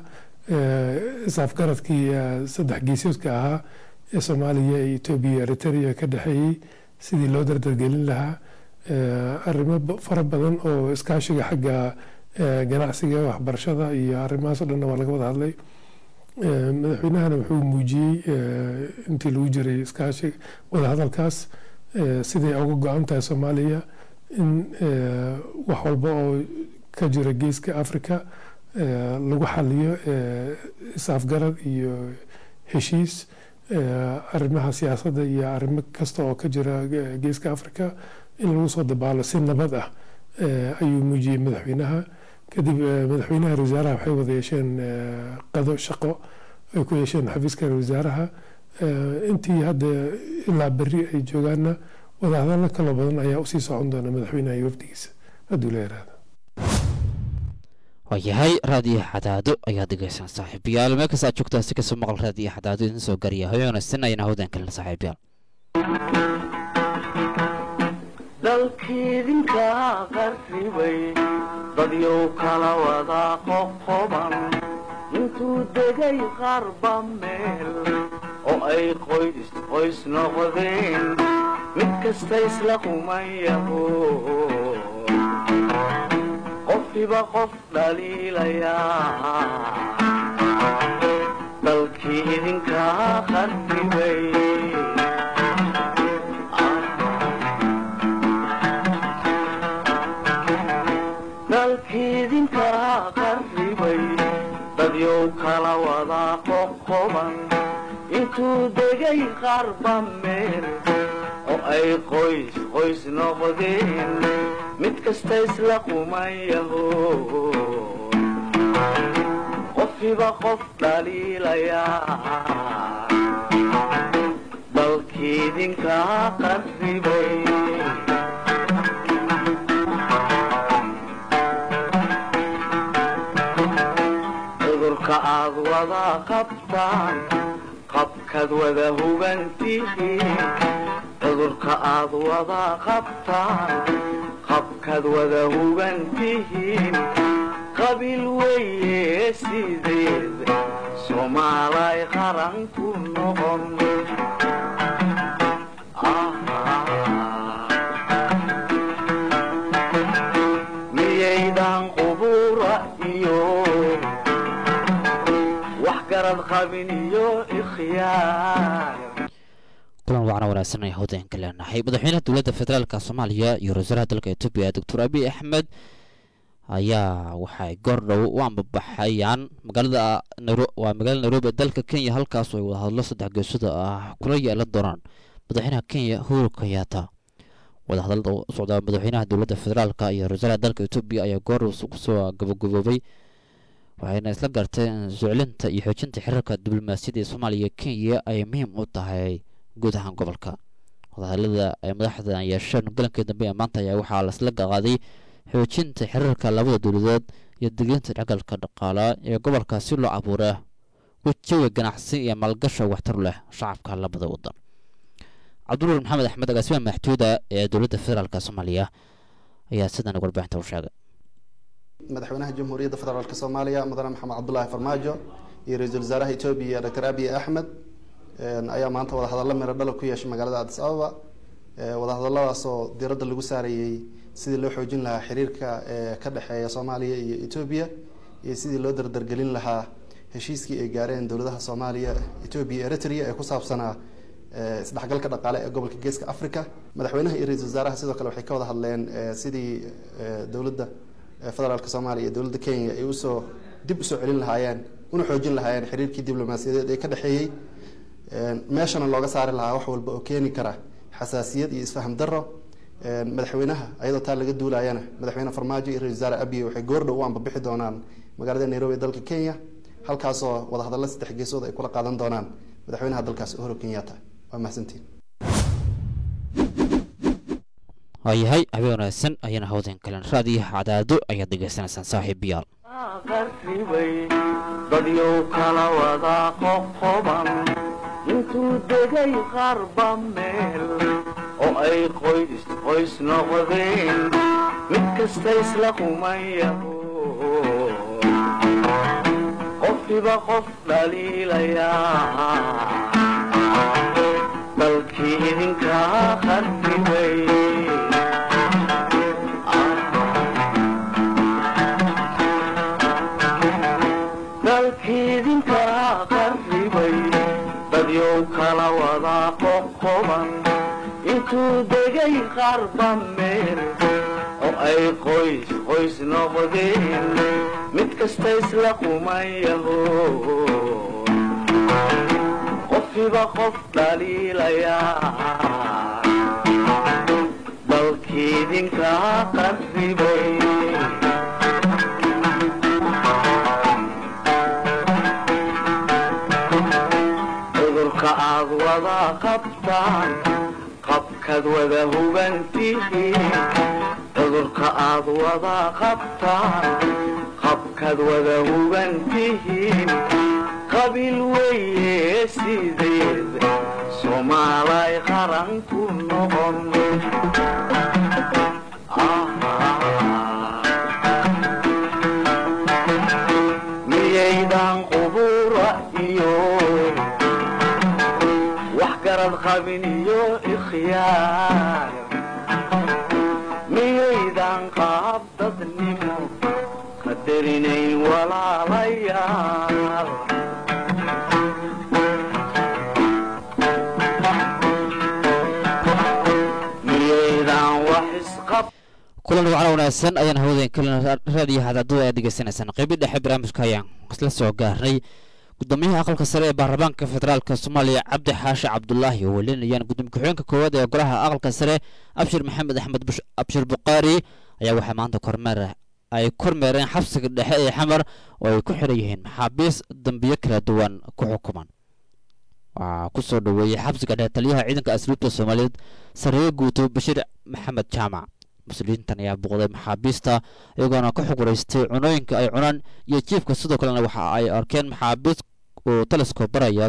isafgaradkii saddex geesoodka ahaa ee soomaaliya iyo etoobiya iyo eritrea ka dhexeeyey sidii loo dardargelin lahaa arrimo fara badan oo iskaashiga xagga ganacsiga waxbarashada iyo arrimahaas oo dhanna waa laga wada hadlay madaxweynahana wuxuu muujiyey intii lagu jiray iskaashi wadahadalkaas siday uga go-an tahay soomaaliya in wax walba oo ka jira geeska africa lagu xaliyo is-afgarad iyo heshiis arrimaha siyaasadda iyo arrimo kasta oo ka jira geeska africa in lagu soo dabaalo si nabad ah ayuu muujiyey madaxweynaha kadib madaxweynaha ra wasaaraha waxay wada yeesheen qado shaqo ay ku yeesheen xafiiska ra wasaaraha intii hadda ilaa berri ay joogaanna wadahadallo kaloo badan ayaa usii socon doona madaxweynaha iyo wafdigiisa hadduu la yaraado waayahay raadiyo xadaado ayaad dhegeysaan saaxiibayaal meel kasta aad joogtaan si kasoo maqal raadiyo xadaado idin soo gariya hoyo wanaagsan ayana hawdan kalena saaxiibayaal dalkiidinka qarribay dadyow kala wada qoqoban intuu degay qarba meel oo ay qoys noqdeen mid kasta isla qumayaho qofkiiba qof dhaliilayaa dalkii idinka qarribay dalkiidinka qarribay dadyow kala wada qoqoban intuu degay qarba meel oo ay qoys noqdeen mid kasta isla qumayaho qofkiiba qof dhaliilayaa dalkiidinka qarribay cudurka aad wada qabtaan qabkaad wada hubantihiin cudurka aad wada qabtaan qabkaad wada hubantihiin qabiil weeye sideed soomaalay qaran ku noqon miyaydan qubura iyo wax garad qabin iyo ikhyaar kulan wacna wanaagsan ay hawdanka leenahay madaxweynaha dowladda federaalka soomaaliya iyo ra-iisul dalka etoobiya doctor abiy axmed ayaa waxay goordhow u ambabaxayaan magaalada nairobi dalka kenya halkaas oo ay wada hadlo saddex geesada ah kula yeelan doonaan madaxweynaha kenya uhuru kenyatta wadahadalada u socda madaxweynaha dowladda federaalka iyo ra-iisul dalka etoobiya ayaa goordhow kusoo gabagaboobay waxayna isla garteen soclinta iyo xoojinta xiriirka diblomaasiyadda ee soomaaliya iyo kenya ay muhiim u tahay guud ahaan gobolka wadahadalada ay madaxda yeesheen galankii dambe ee maanta ayaa waxaa lasla qaaday xoojinta xiriirka labada dowladood iyo degeynta dhaqalka dhaqaala ee gobolka si loo abuura jawi ganacsi iyo maalgasha waxtar leh shacabka labada wadan cabdullahi maxamed axmed agaasimaha madaxtooyada ee dowladda federaalka soomaaliya ayaa sidan warbaahinta u sheegay madaxweynaha jamhuuriyadda federaalka soomaaliya mudane maxamed cabdulaahi farmaajo iyo ra-iisul wasaaraha etoobiya dr abiy axmed ayaa maanta wadahadallo miro dhalo ku yeeshay magaalada addis ababa wadahadalladaasoo diiradda lagu saarayey sidii loo xoojin lahaa xiriirka ka dhexeeya soomaaliya iyo etoobiya iyo sidii loo dardargelin lahaa heshiiskii ay gaareen dowladaha soomaaliya etoobiya eritrea ee ku saabsanaa isdhexgalka dhaqaale ee gobolka geeska africa madaxweynaha iyo ra-iisul wasaaraha sidoo kale waxay ka wada hadleen sidii dowladda federaalka soomaaliya iyo dowladda kenya ay dib usoo celin lahaayeen una xoojin lahaayeen xiriirkii diblomaasiyadeed ee ka dhexeeyey meeshana looga saari lahaa wax walba oo keeni kara xasaasiyad iyo isfaham daro madaxweynaha ayadoo taa laga duulayana madaxweyne farmaajo iyo ra-isul wasaare abiy waxay goordhow u ambabixi doonaan magaalada nairobi ee dalka kenya halkaasoo wadahadallo saddex geesood ay kula qaadan doonaan madaxweynaha dalkaas uhuru kenyatta waa mahadsantiin waayahay habeen wanaagsan ayana hawdan kalen raadiyaha cadaado ayaad dhegeysanaysaan saaxiibayaal qarribay dadyow kala wada qoqoban intuu degay qarba meel oo ay qoys noqdeen mid kasta isla qumayaho qofkiiba qof dhaliilayaa dalkii idinkaa qarribay dalkii idinkaa qarribay dadyow kala wadaa qoqoban intuu degay qarba meel oo ay qoys qoys noqdeen mid kasta isla qumayaho qofkiiba qof dhaliilayaa dalkii idinkaa qarribay cudurka aad wada qabtaan qabkaad wada hubantihiin cudurka aad wada qabtaan qabkaad wada hubantihiin qabiil weeye sideed soomaalay qaran ku noqon miyaydan qubura iyo wax garad qabin iyo ikhyaar miyaydan qaab dadnimo qadarinayn walaalayaal miyaydan wax isqab kulan wacala wanaagsan ayaan hawadayn kalena raadiyo hadaadada aad degeysanaysaan qeybi dhexe barnaamijka ayaan isla soo gaarnay gudoomiyaha aqalka sare ee baarlamaanka federaalka soomaaliya cabdi xaashi cabdulaahi oo welinayaan gudoomiye ku-xigeenka koowaad ee golaha aqalka sare abshir maxamed axmed abshir buqaari ayaa waxaa maanta ay kormeereen xabsiga dhexe ee xamar oo ay ku xiran yihiin maxaabiis dambiyo kala duwan ku xukuman waxaa ku soo dhoweeyey xabsiga dhexe taliyaha ciidanka asluubta soomaaliyeed sareeye guuto bashiir maxamed jaamac mas-uuliyiintan ayaa buuqday maxaabiista iyagoona ka xuguraystay cunooyinka ay cunaan iyo jiifka sidoo kalena waxa ay arkeen maxaabiis oo talisko baraya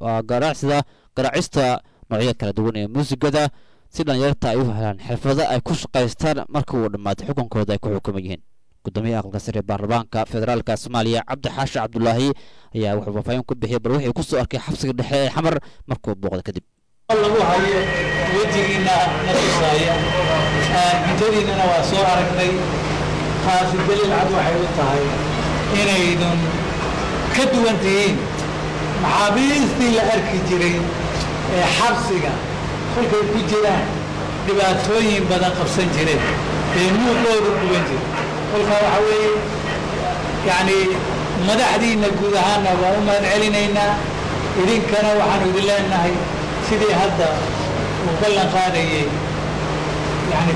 garaacista noocyada kala duwan ee muusigada si dhalinyarta ay u helaan xirfado ay ku shaqaystaan marka uu dhammaatay xukunkooda ay ku xukuman yihiin gudoomiyaha aqalka sare ee baarlamaanka federaalka soomaaliya cabdi xaashi cabdulaahi ayaa wuxuu faahfaahin ku bixiyay bal wixii ku soo arkay xabsiga dhexe ee xamar markuu booqday kadib lagu hayo wejigiina na tusaaya cintadiinana waa soo aragnay taasi daliil cad waxay u tahay inaydun ka duwan tihiin maxaabiistii la arki jiray ee xabsiga kolkay ku jiraan dhibaatooyin badan qabsan jireen ee muuqooda duwan jira kolkaa waxaa weeye yacni madaxdiina guud ahaanna waa u mahad celinaynaa idinkana waxaanu idin leenahay sidii hadda uu ballan qaadayay yani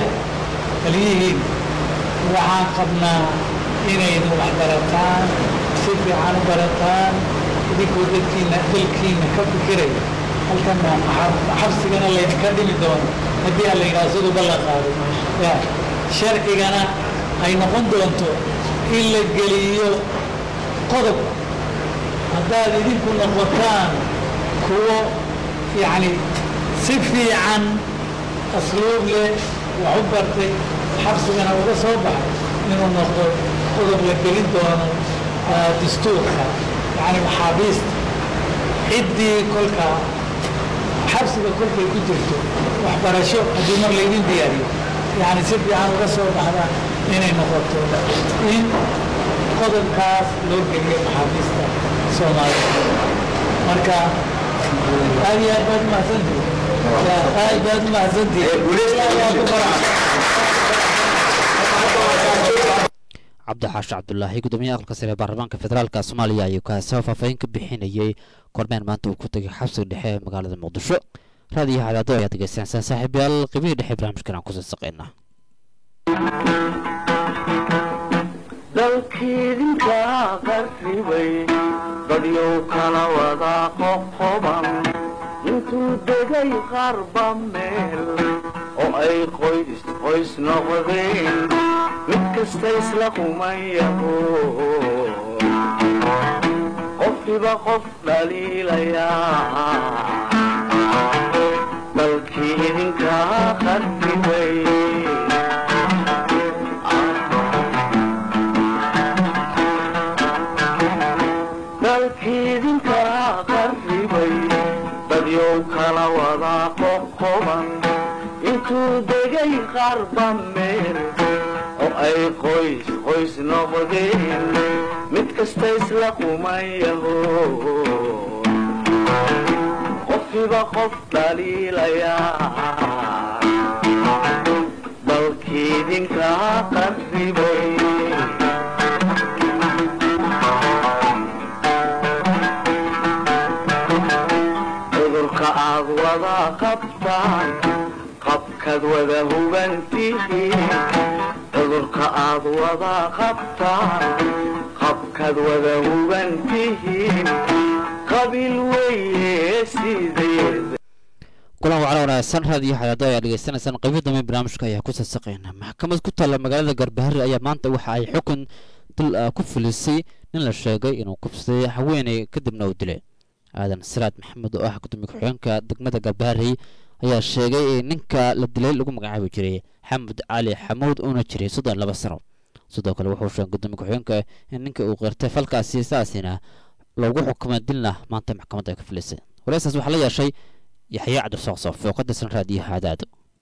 taliyihiin waxaan qabnaa inaynu wax barataan si fiican u barataan idinkoo dalkiina ka fikiraya halkana xabsigana laydinka dhimi doono haddii aan la yidhaha siduu ballan qaaday sharcigana ay noqon doonto in la geliyo qodob haddaad idinku noqotaan kuwo يعني سفي عن أسلوب له وعبرتي حبسنا وصوبة إنه نقول قدر لكلين دون دستورها يعني محابيس عدي كلك حبسنا كلك كجرته وحبرشوا أدمر لين دياري يعني سفي عن وصوبة هذا إنه نقول إن قدر كاس لو كلين محابيس سومالي مركا هذه أبد ما سنتي أبد ما سنتي cabdi xaashi cabdulaahi gudoomiyaha aqalka sare ee baarlamaanka federaalka soomaaliya ayuu kaasoo faahfaahin ka bixinayay kormeer maanta uu ku tegay xabsiga dhexe ee magaalada muqdisho raadiyaha cadaado ayaa degeysanaysaan saaxiibayaal qeybihii dhexe barnaamijkan aan kusoo saqaynaa dalkiidinkaa qarribay dadyow kala wadaa qoqoban intuu degay qarba meel oo ay qoys qoys noqdeen mid kasta isla qumayaho qofkiiba qof dhaliilayaa dalkii idinkaa qarribay qoqoban intuu degay qarba meel oo ay qoys qoys noqdeen mid kasta isla qumayaho qofkiiba qof dhaliilayaa dalkiidinka qarribay cudurka aad wada qabtaan qabkaad wada hubantihiin cudurka aad wada qabtaan qabkaad wada hubantihiin qabiil weeye sideed kulan wacan wanaagsan raadiyo xadaado ayaa dhegeysanaysaan qaybo dambe barnaamijka ayaa ku saasaqayna maxkamad ku taalla magaalada Garbahari ayaa maanta waxa ay xukun dil ku filisay nin la sheegay inuu kubsaday haweeney kadibna uu dilay aadan siraad maxamed oo ah gudoomiye ku-xigeenka degmada Garbahari ayaa sheegay in ninka la dilay lagu magacaabi jiray xamed cali xamuud oo jiray 32 sano sidoo kale wuxuu sheegay gudoomiye ku-xigeenka in ninka uu qeyrtay falkaasi saasina lagu xukumay dilna maanta maxkamadda ay ka filisay walaasas waxa la yeeshay يحيى عبد الصقصف وقد سنرادي هذا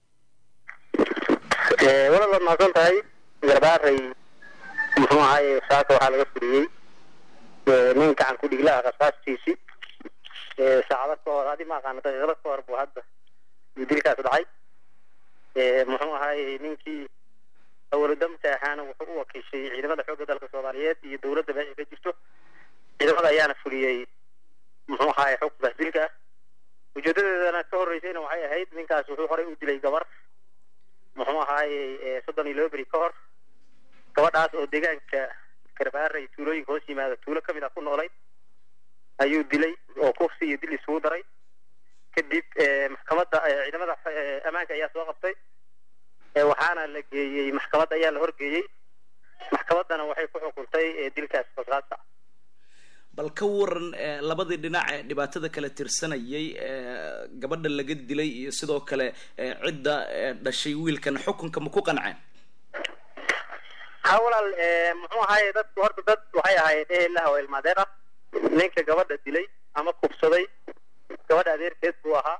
والله ما كنت هاي جرباري محمد هاي ساعته على قصري من كان كل جلا قصاص تيسي ساعات كور هذه ما كانت غير كور بهذا يدري كاسد هاي محمد هاي منكي أول دم تاهانا وهو كشيء عندما دحوق ذلك الصوماليات يدورة بهاي كجستو عندما أيانا فليي محمد هاي حق بهذلك ujeedadeedana ka horeysayna waxay ahayd ninkaas wuxuu horay u dilay gabar muxuu ahaay 32 bari ka hor gabadhaas oo deegaanka Garbahari tuulooyin hoos yimaada tuulo kamid ah ku noolay ayuu dilay oo kufsi iyo dil isugu daray kadib maxkamadda ciidamada amaanka ayaa soo qabtay waxaana la geeyay maxkamadda ayaa la horgeeyay maxkamaddana waxay ku xukuntay dilkaas qasaaska bal ka waran labadii dhinac ee dhibaatada kala tirsanayay gabadha laga dilay iyo sidoo kale cidda dhashay wiilkan xukunka ma ku qanceen hawlal muxuu ahaay dadku horta dad waxay ahaayeen ehelada oo ilmaadeer ah ninka gabadha dilay ama kubsaday gabadha adeerkeed buu ahaa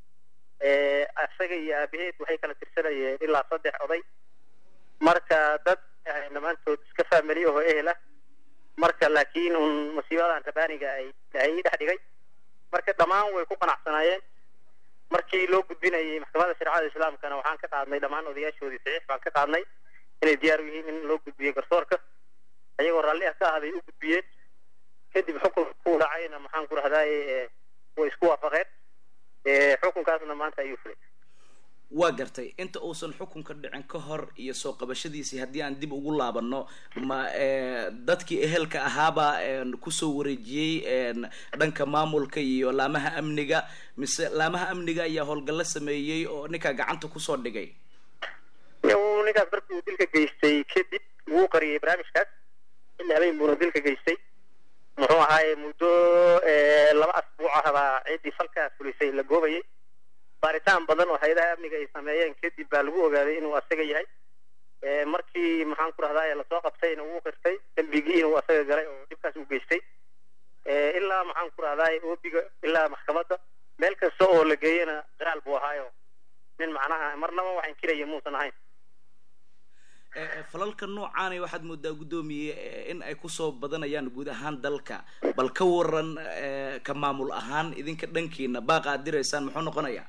asaga iyo aabaheed waxay kala tirsanayeen ilaa 3 oday marka dad dhammaantood iska faamiliyo oo ehel ah marka laakiin musiibadan rabaaniga ay dhaxdigay marka dhamaan way ku qanacsanaayeen markii loo gudbinayay maxkamadda shariicada islaamkana waxaan ka qaadnay dhamaan odayaashoodii saxiix baan ka qaadnay inay diyaar u yihiin in loo gudbiyo garsoorka ayagoo raalli ah ka ahday u gudbiyeen kadib xukunka ku dhacayna maxaan ku rahdaay way isku waafaqeen xukunkaasna maanta ayuu fulay waa gartay inta uusan xukunka dhicin ka hor iyo soo qabashadiisii haddii aan dib ugu laabano ma dadkii ehelka ahaaba ku soo wareejiyay dhanka maamulka iyo laamaha amniga mise laamaha amniga ayaa howlgal sameeyay oo ninka gacanta ku soo dhigay ninkaas markii uu dilka geystay kadib wuu qariyay barnaamijkaas ilaa habeen buu dilka geystay muxuu ahaay muddo 2 asbuuc ah baa ciidii falkaas fulisay la goobayay baaritaan badan oo hay'adaha amniga ay sameeyeen kadib baa lagu ogaaday inuu asaga yahay markii maxaan ku rahdaa la soo qabtayna uu qirtay dambigii inuu asaga galay oo dibkaas u geystay ilaa maxaan ku rahdaa oobiga ilaa maxkamadda meel kasta oo la geeyana qiraal buu ahaayo nin macnaha marnaba waxaan kiraya muusan ahayn falalka noocaan ay waxaad moodaa gudoomiye in ay ku soo badanayaan guud ahaan dalka bal ka waran ka maamul ahaan idinka dhankiina baaqa aad diraysaan muxuu noqonayaa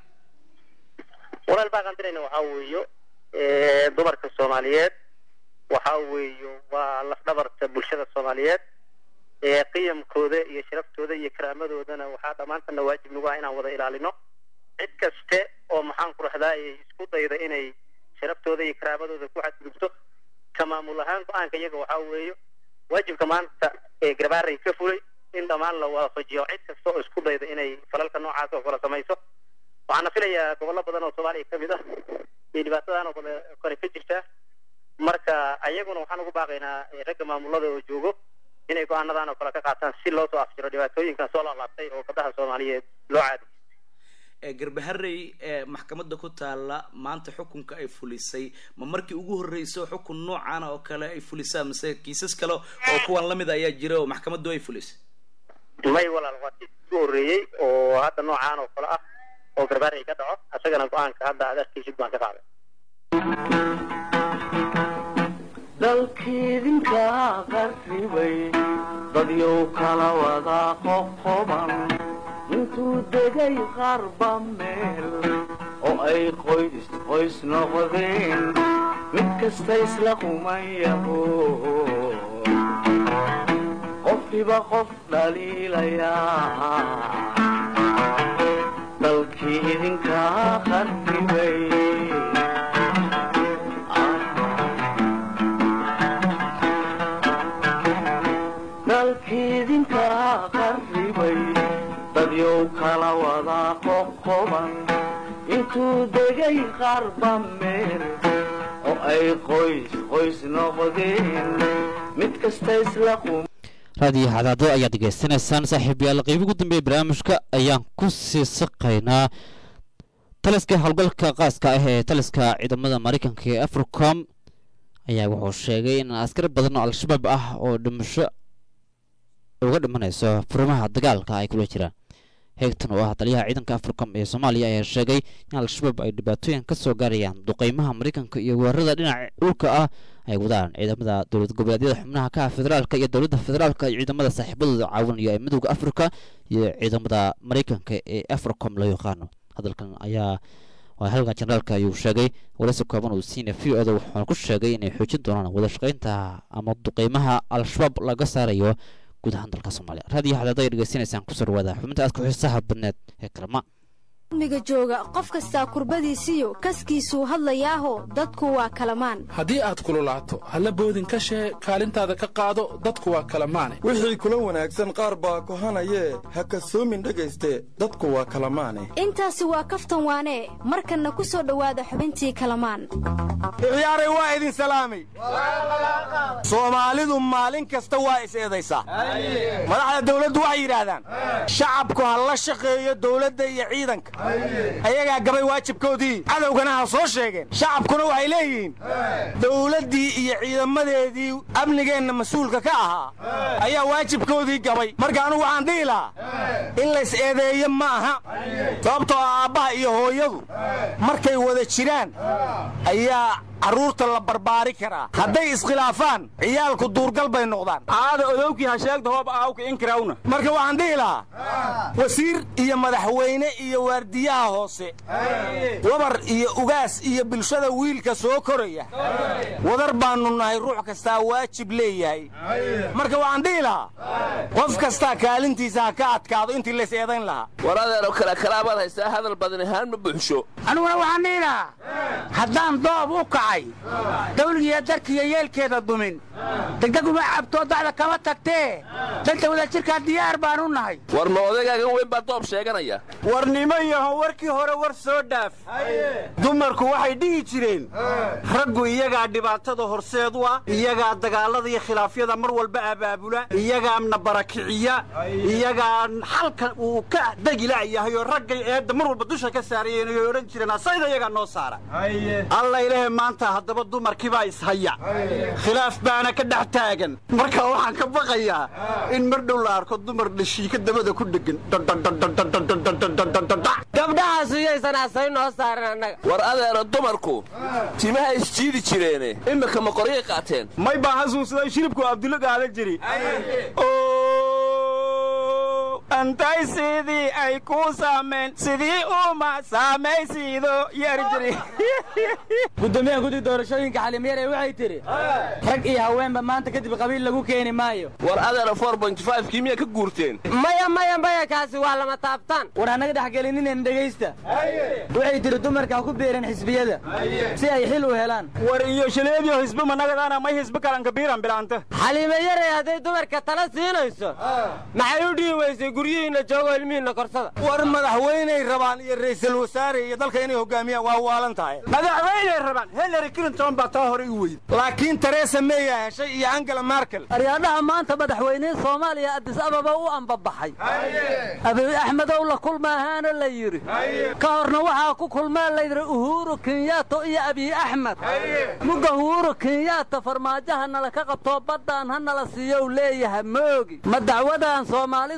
walaal baaqan dirayna waxa weeyo dumarka Soomaaliyeed waxa weeyo waa laf dhabarta bulshada Soomaaliyeed qiyamkooda iyo sharaftooda iyo karaamadooda waxa dhamaantan waajib nagu ah inaan wada ilaalino cid kaste oo maxaan ku rahdaa isku dayda inay sharaftooda iyo karaamadooda ku xadgudubto kamaamul ahaan go'aanka iyaga waxa weeyo waajibka maanta Garbahari ka fulay in dhamaan la waafajiyo cid kasta oo isku dayda inay falalka noocaas oo kala samayso waxaan filayaa gobollo badan oo Soomaaliya ka mid ah ee dhibaatadan oo kale ka jirta marka ayaguna waxaan ugu baaqaynaa ragga maamulada oo joogo inay go'aanadan oo kale ka qaataan si loo soo afjiro dhibaatooyinkan soo laabtay oo gabdhaha Soomaaliyeed loo caadi Garbahari maxkamadda ku taala maanta xukunka ay fulisay ma markii ugu horreysay xukun noocan oo kale ay fulisay mise kiisas kale oo kuwan la mid ayaa jira oo maxkamaddu ay fulisay may walaal waa ugu horreeyay oo hadda noocan oo kale ah oo garbaarey ka dhaco asagana go-aanka hadda aad arkaysid baan ka qaaday dalkiidinka qarribay dadyow kala wada qoqoban intuu degay qarba meel oo ay qoys noqdeen mid kasta isla qumayaho qofkiiba qof dhaliilayaa dalkii idinka qarribay dalkiidinka qarribay dadyow kala wada qoqoban intuu degay qarba meel oo ay qoys noqdeen mid kasta isla raadiyo hadaado ayaad degeysanaysaan saaxiibayaal qayb ugu dambeeya barnaamijka ayaan ku sii saqaynaa taliska howlgalka qaaska ah ee taliska ciidamada maraykanka ee africom ayaa wuxuu sheegay in askar badan oo al-shabaab ah oo dhimasho uga dhimanayso furimaha dagaalka ay kula jiraan heegtan oo ah taliyaha ciidanka africom ee soomaaliya ayaa sheegay in al-shabaab ay dhibaatooyin ka soo gaarayaan duqeymaha maraykanka iyo weerarada dhinaca dhulka ah ay wadaan ciidamada dowlad goboleedyada xubnaha ka ah federaalka iyo dowladda federaalka iyo ciidamada saaxiibadooda caawinaya ee midowda afrika iyo ciidamada maraykanka ee africom loo yaqaano hadalkan ayaa halka generaalka ayuu sheegay waraysi kooban uu siinay v-oda wuxuuna ku sheegay inay xoojin doonaan wada shaqaynta ama duqeymaha al-shabaab laga saarayo guud ahaan dalka soomaaliya raadiyo hadaad ay dhegeysanaysaan kusoo dhawaada xubinta aad ku xiisaha badneed ee kalama miga jooga qof kastaa kurbadiisiyo kaskiisuu hadlayaaho dadku waa kalamaan haddii aad kululaato halla boodin ka shee kaalintaada ka qaado dadku waa kalamaane wixii kula wanaagsan qaar baa kohanayee ha kasoomin dhegayste dadku waa kalamaane intaasi waa kaftan waanee markanna ku soo dhowaada xubintii kalamaan ciyaaray waa idin salaamay soomaalidu maalin kasta waa is-eedaysaa madaxda dawladdu waxay yidhaahdaan shacabku ha la shaqeeyo dawladda iyo ciidanka ayagaa gabay waajibkoodii cadowgana ha soo sheegeen shacabkuna waxay leeyihiin dawladdii iyo ciidamadeedii amnigeenna mas-uulka ka ahaa ayaa waajibkoodii gabay marka anugu waxaan dhihi lahaa in lays eedeeyo ma aha sababtoo ah aabbaha iyo hooyadu markay wada jiraan ayaa carruurta la barbaari karaa hadday iskhilaafaan ciyaalku duurgal bay noqdaan aada odowkii ha sheegta hoob aawka inkirawna marka waxaan dhihi lahaa wasiir iyo madaxweyne iyo waardiyaha hoose wabar iyo ugaas iyo bulshada wiilka soo koraya wadar baannu nahay ruux kastaa waajib leeyahay marka waxaan dhihi lahaa qof kastaa kaalintiisa ha ka adkaado intii lays eedayn lahaa waradeeno kale kalaabaad haystaa hadal badan ahaan ma buuxsho aniguna waxaan dhihi lahaa haddaan doob u kacay dawligiiyo darkiiyo yeelkeeda dumin degdeguma cabtoo dacda kama tagtee danta wadajirkaa diyaar baan u nahay war ma odagaagan weyn baa doob sheeganaya warnimo yaho warkii hore war soo dhaaf dumarku waxay dhihi jireen raggu iyagaa dhibaatada horseed u ah iyagaa dagaallada iyo khilaafyada mar walba abaabula iyagaana barakiciya iyagaa xalka uu ka degilaayahay oo raggay eedda mar walba dusha ka saarayeen oy odhan jireen asayda iyagaa noo saara alla ilaahay maanta haddaba dumarkiibaa ishaya khilaaf baana ka dhex taagan marka waxaan ka baqayaa in mar dhow la arko dumar dhashiika dabada ku dhegan gabdhahaas iyaysan asay noo saaran annaga war adeero dumarku timaha isjiidi jireene imika ma qoryay qaateen may baa hasuunsaday shilibku abdulla gaada jiri antay sidii ay ku saameen sidii uma saamaysiido yarjiri gudoomiyaha guddi doorashooyinka xalimyare waxay tidhi rag iyo haweenba maanta kadib qabiil lagu keeni maayo war adeero 4.5 kii miyaa ka guurteen maya kaasi waa lama taabtaan war hanaga dhexgelininen dhegaysta waxay tidhi dumarka ha ku beereen xisbiyada si ay xil u helaan war iyo shaleediyo xisbi managadaana may xisbi kalanka biiran bilaanta xalimyare hadday dumarka tala siinayso maxay u dhihi weysay guryihiinna joogo ilmihiinna korsada war madaxweyney rabaan iyo ra'iisul wasaare iyo dalka inay hogaamiyaan waa waalan tahay madaxweyney rabaan Hillary Clinton baa taa hore u weyd laakiin Theresa May ayaa heshay iyo Angela Merkel aryaadaha maanta madaxweynaha Soomaaliya Addis Ababa u anbabaxay Abiy Ahmed oo la kulmaahana la yiri ka horna waxa ku kulmaa la yiri Uhuru Kenyatta iyo Abiy Ahmed muga Uhuru Kenyatta farmaajahana la ka qabto badaan hana la siiyo leeyahay moogi ma dacwadan Soomaalidu maxkamad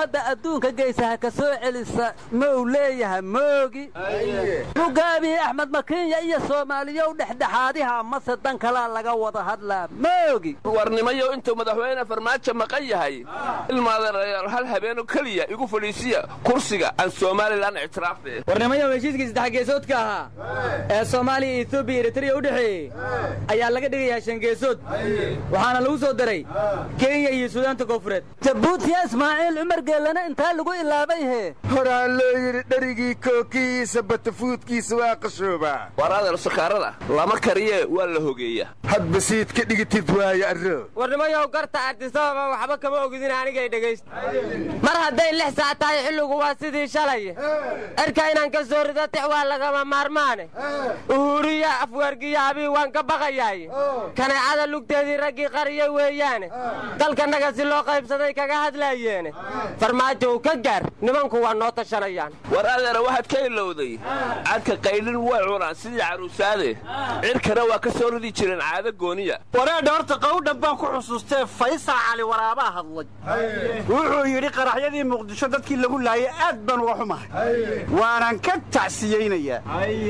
maxkamadda adduunka geysaha ka soo celisa ma uu leeyahay moogi mugaabiye axmed makinya iyo soomaaliyow dhexdhexaadiha mase dan kalaa laga wada hadlaa moogi warnimayo intuu madaxweyne farmaajo maqan yahay ilmaadareyaal hal habeeno keliya igu fadhiisiya kursiga aan somalilan ictiraafee warnimayo heshiiskii saddex geesoodka ahaa ee soomaaliya iyo etoobiya iyo eritrea u dhexeeyey ayaa laga dhigayaa shan geesood waxaana lagu soo daray kenya iyo suudaanta koonfureed jabuutiya ismaaciil cumar geellana intaa lagu ilaabay hee horaa loo yidhi dherigii kookihiisa batafuudkiisa waa qashoobaa war adeer sakaarada lama kariye waa la hogeeya hadba siid ka dhigitid waayo arro warnimayow garta artisababa waxba kama ogidin anigay dhegayst mar hadday 6 saac tahay xilligu waa sidii shalay erka inaan ka soo rido tix waa lagama maarmaane uhuriya afwargiya abi waan ka baqayaay kaneecada lugteedii raggii qariyay weeyaane dalkanaga si loo qaybsaday kaga hadlaayeen farmaajo ka gaar nimanku waa noo tashanayaan war adeera waxaad ka ilowday cadka qaylin way cunaan sidii caruusaade cirkana waa ka soo ridi jireen caado gooniya wareedha horta qowdhan baan ku xusuustee faysal cali waraabaa hadlay wuxuu yidhi qaraxyadii muqdisho dadkii lagu laayay aad baan uga xumahay waanan ka tacsiyeynayaa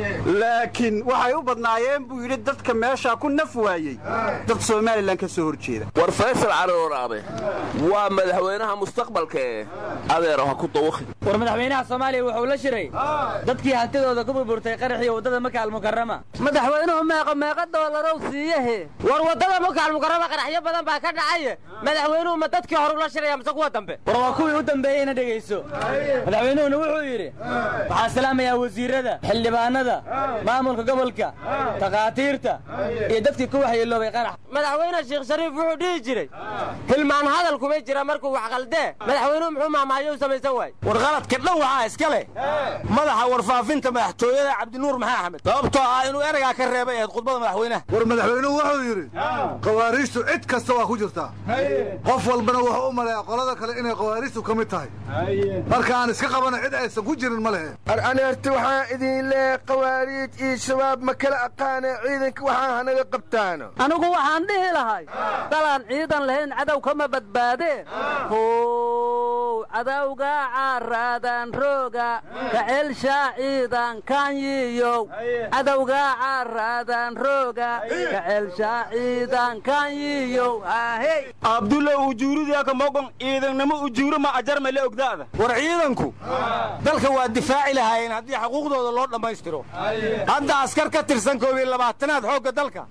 laakiin waxay u badnaayeen buu yidhi dadka meeshaa ku naf waayey dad somalilan ka soo hor jeeda war faysal cali waraabe waa madaxweynaha mustaqbalka ee adeero ha ku dawaqin war madaxweynaha soomaaliya wuxuu la shiray dadkii hantidooda ku burburtay qaraxii waddada maka almukarrama madaxweynuhu meeqa doolarow siiyahe war waddada maka almukarrama qaraxyo badan baa ka dhacay madaxweynuhu ma dadkii hore ula shiraya mise kuwa dambe war waa kuwii u dambeeyeyna dhegayso madaxweynuhuna wuxuu yidhi waxaa salaamayaa wasiirada xildhibaanada maamulka gobolka takhaatiirta iyo dadkii ku waxyeeloobay qarax madaxweyne sheekh shariif wuxuu dhihi jiray hilmaan hadal kuma jira markuu wax qaldee madaxweynuhu muxuu maamaayo u samaysan waay war qaladka dhan waxaa iska leh madaxa warfaafinta madaxtooyada cabdinuur maxaa axmed sababtoo ah inuu ereygaa ka reebay ahayd khudbada madaxweynaha war madaxweynuhu wuxuu yidhi qawaariijtu cid kasta waa ku jirtaa qof walbana wuxuu u maleeyaa qolada kale inay qawaariijtu ka mid tahay marka aan iska qabana cid aysan ku jirin ma lehe ani horta waxaan idin leehay qawaariij iyo shabaab ma kala aqaane ciidanka waxaan hanaga qabtaano anigu waxaan dhihi lahay dalaan ciidan lahayn cadow kama badbaadeen cadowga caaraadaan rooga kaceelshaa ciidan kaanyiyow cadowga caaraadaan rooga kaceelshaa ciidan kaanyiyow ahey abdulla ujuuridiya ka moqon ciidannimo ujuuro ma ajar ma la ogdaada war ciidanku dalka waa difaaci lahaayeen haddii xuquuqdooda loo dhammaystiro hadda askar ka tirsan 22aad xoogga dalka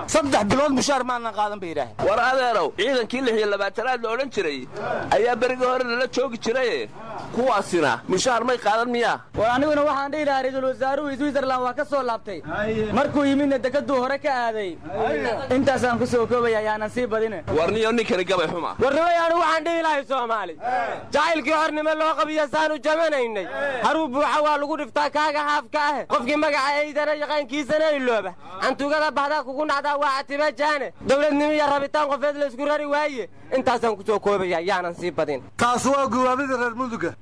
3 bilood mushaar maana qaadan bay yidhaaheen war adeerow ciidankii 26aad la odhan jiray ayaa berigii hore lala joogi jiray kuwaasina mushaar may qaadan miyaa war aniguna waxaan dhihi lahaa ra'iisul wasaaruhu Switzerland waa ka soo laabtay markuu yimidna dekaduu hore ka aaday intaasaan ku soo koobaya ayaanan sii badine warniyo ninkani gabay xuma warnimayaanu waxaan dhihi lahay Soomaali jacaylkii hornimo loo qabiyo saanu jamanaynay haruu buuxa waa lagu dhiftaa kaaga haafka ah qofkii magaca eedana yaqaankiisana ilooba antugada bahda kugu nacdaa waa atiba jaane dawladnimo iyo rabitaan qofeed la isku rari waaye intaasaan ku soo koobaya ayaanan sii badin taas waa guwaabida reer muduga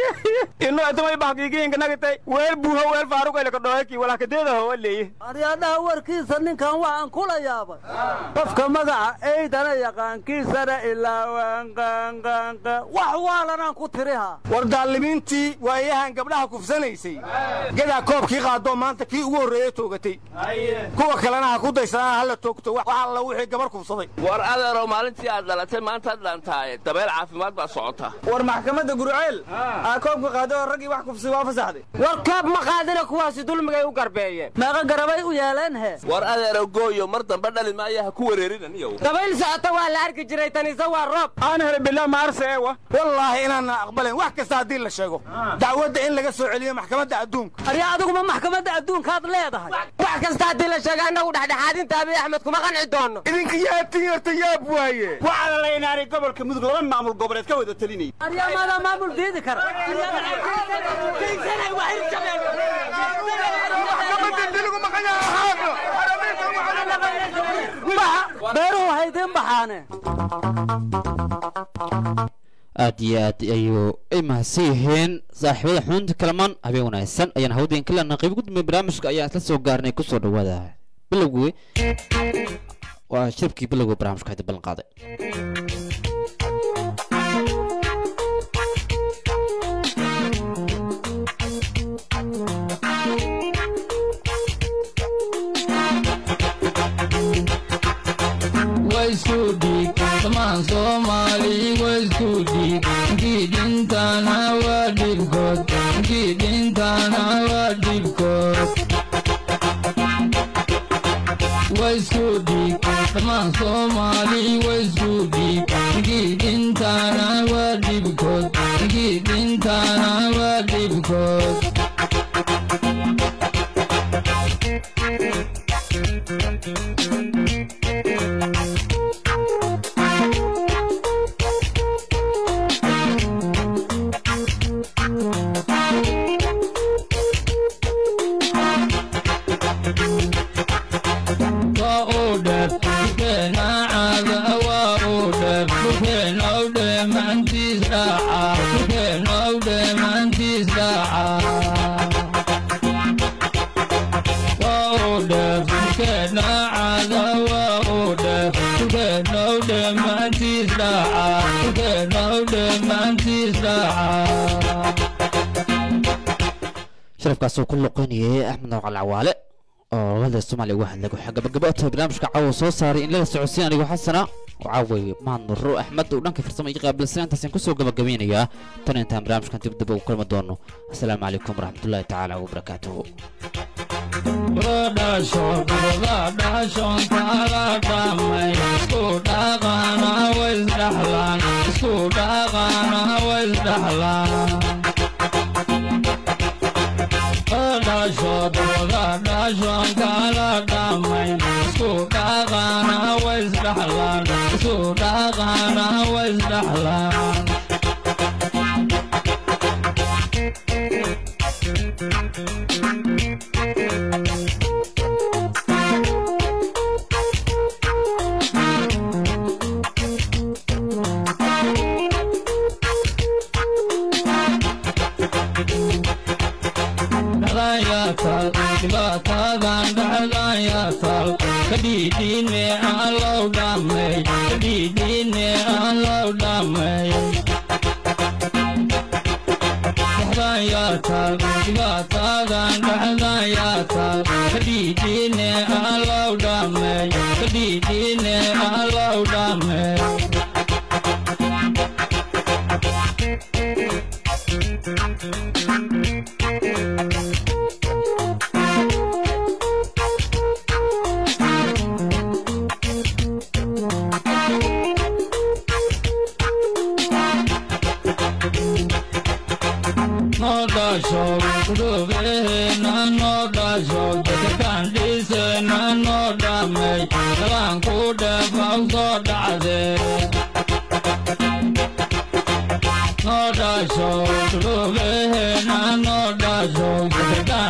inuu atamay bahqiiqinka nagatay weel buuha weel faaruq ay la kadhookii wala kadeeda oo leeyahay aryaadaha warkiisa ninkan waxaan kula yaabay qofka magaca eedana yaqaankiisana ilaa waan qaanqaanqa wax waalanaan ku tiriha war daalimiintii waayahan gabdhaha kufsanaysay gadaa koobkii qaado maanta kii ugu horreeyay toogatay kuwa kalena ha ku daysanaa hala toogto wax alla wixii gabar kufsaday war adeero maalintii aad dhalatay maanta dhaantaay dabeel caafimaad baa socota war maxkamadda gurceel koobka qaado raggii wax kufsi waa fasaxday war koob ma qaadina kuwaasi dulmigay u garbeeyeen meeqa garabay u yeeleen he war adeero gooyo mar dambe dhali maayo ha ku wareerin aniyow dabayl socota waa la arki jiray tanisa waa roob aan hele bilaa maarse ewa wallaahi inaan aqbalen wax kasta haddii la sheego dacwadda in laga soo celiyo maxkamadda adduunka aryaa adiguma maxkamadda adduunkaad leedahay wax kasta haddii la sheego annagu dhexdhexaadinta abiy axmed kuma qanci doono idinka yaabtiin horta yaab waaye waxaa la leenaaray gobolka mudug 2 maamul goboleed ka wada talinayay aryaamada maamul diidi kara beeruhu haydin baxaane aad iyo aad ayuu ay mahadsan yihiin saaxiibada xubinta kalamaan habeen wanaagsan ayaan hawdeen ka leenahay qayb gudmay barnaamijka ayaan isla soo gaarnay ku soo dhawaada bilowgii waa shirkii bilowga barnaamijka hadda ballan qaaday dhammaan soomaali waysku dhiib diidintana waa dhibkood diidintana waa dhibkood waysku dhiib dhammaan soomaali waysku dhiib diidintana waa dhibkood diidintana waa dhibkood sharafkaasoo ku luqeynayay axmed nawcal cawaale oo labada soomaaliya uga hadlay waxaa gabagabata barnaamijka caawa soo saaray in lala socodsiin anigo xasana oo caaway mahad nuro axmed uu dhanka farsamo iyo qaabilsan intaasaan kusoo gabagabeynayaa tan intaan barnaamijkan dib dib ugu kulmi doono assalaamu calaykum waraxmatullaahi tacaala wabarakaatuhu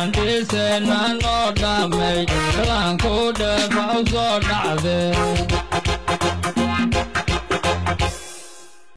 Nano dame, kalan ko de pauso dade.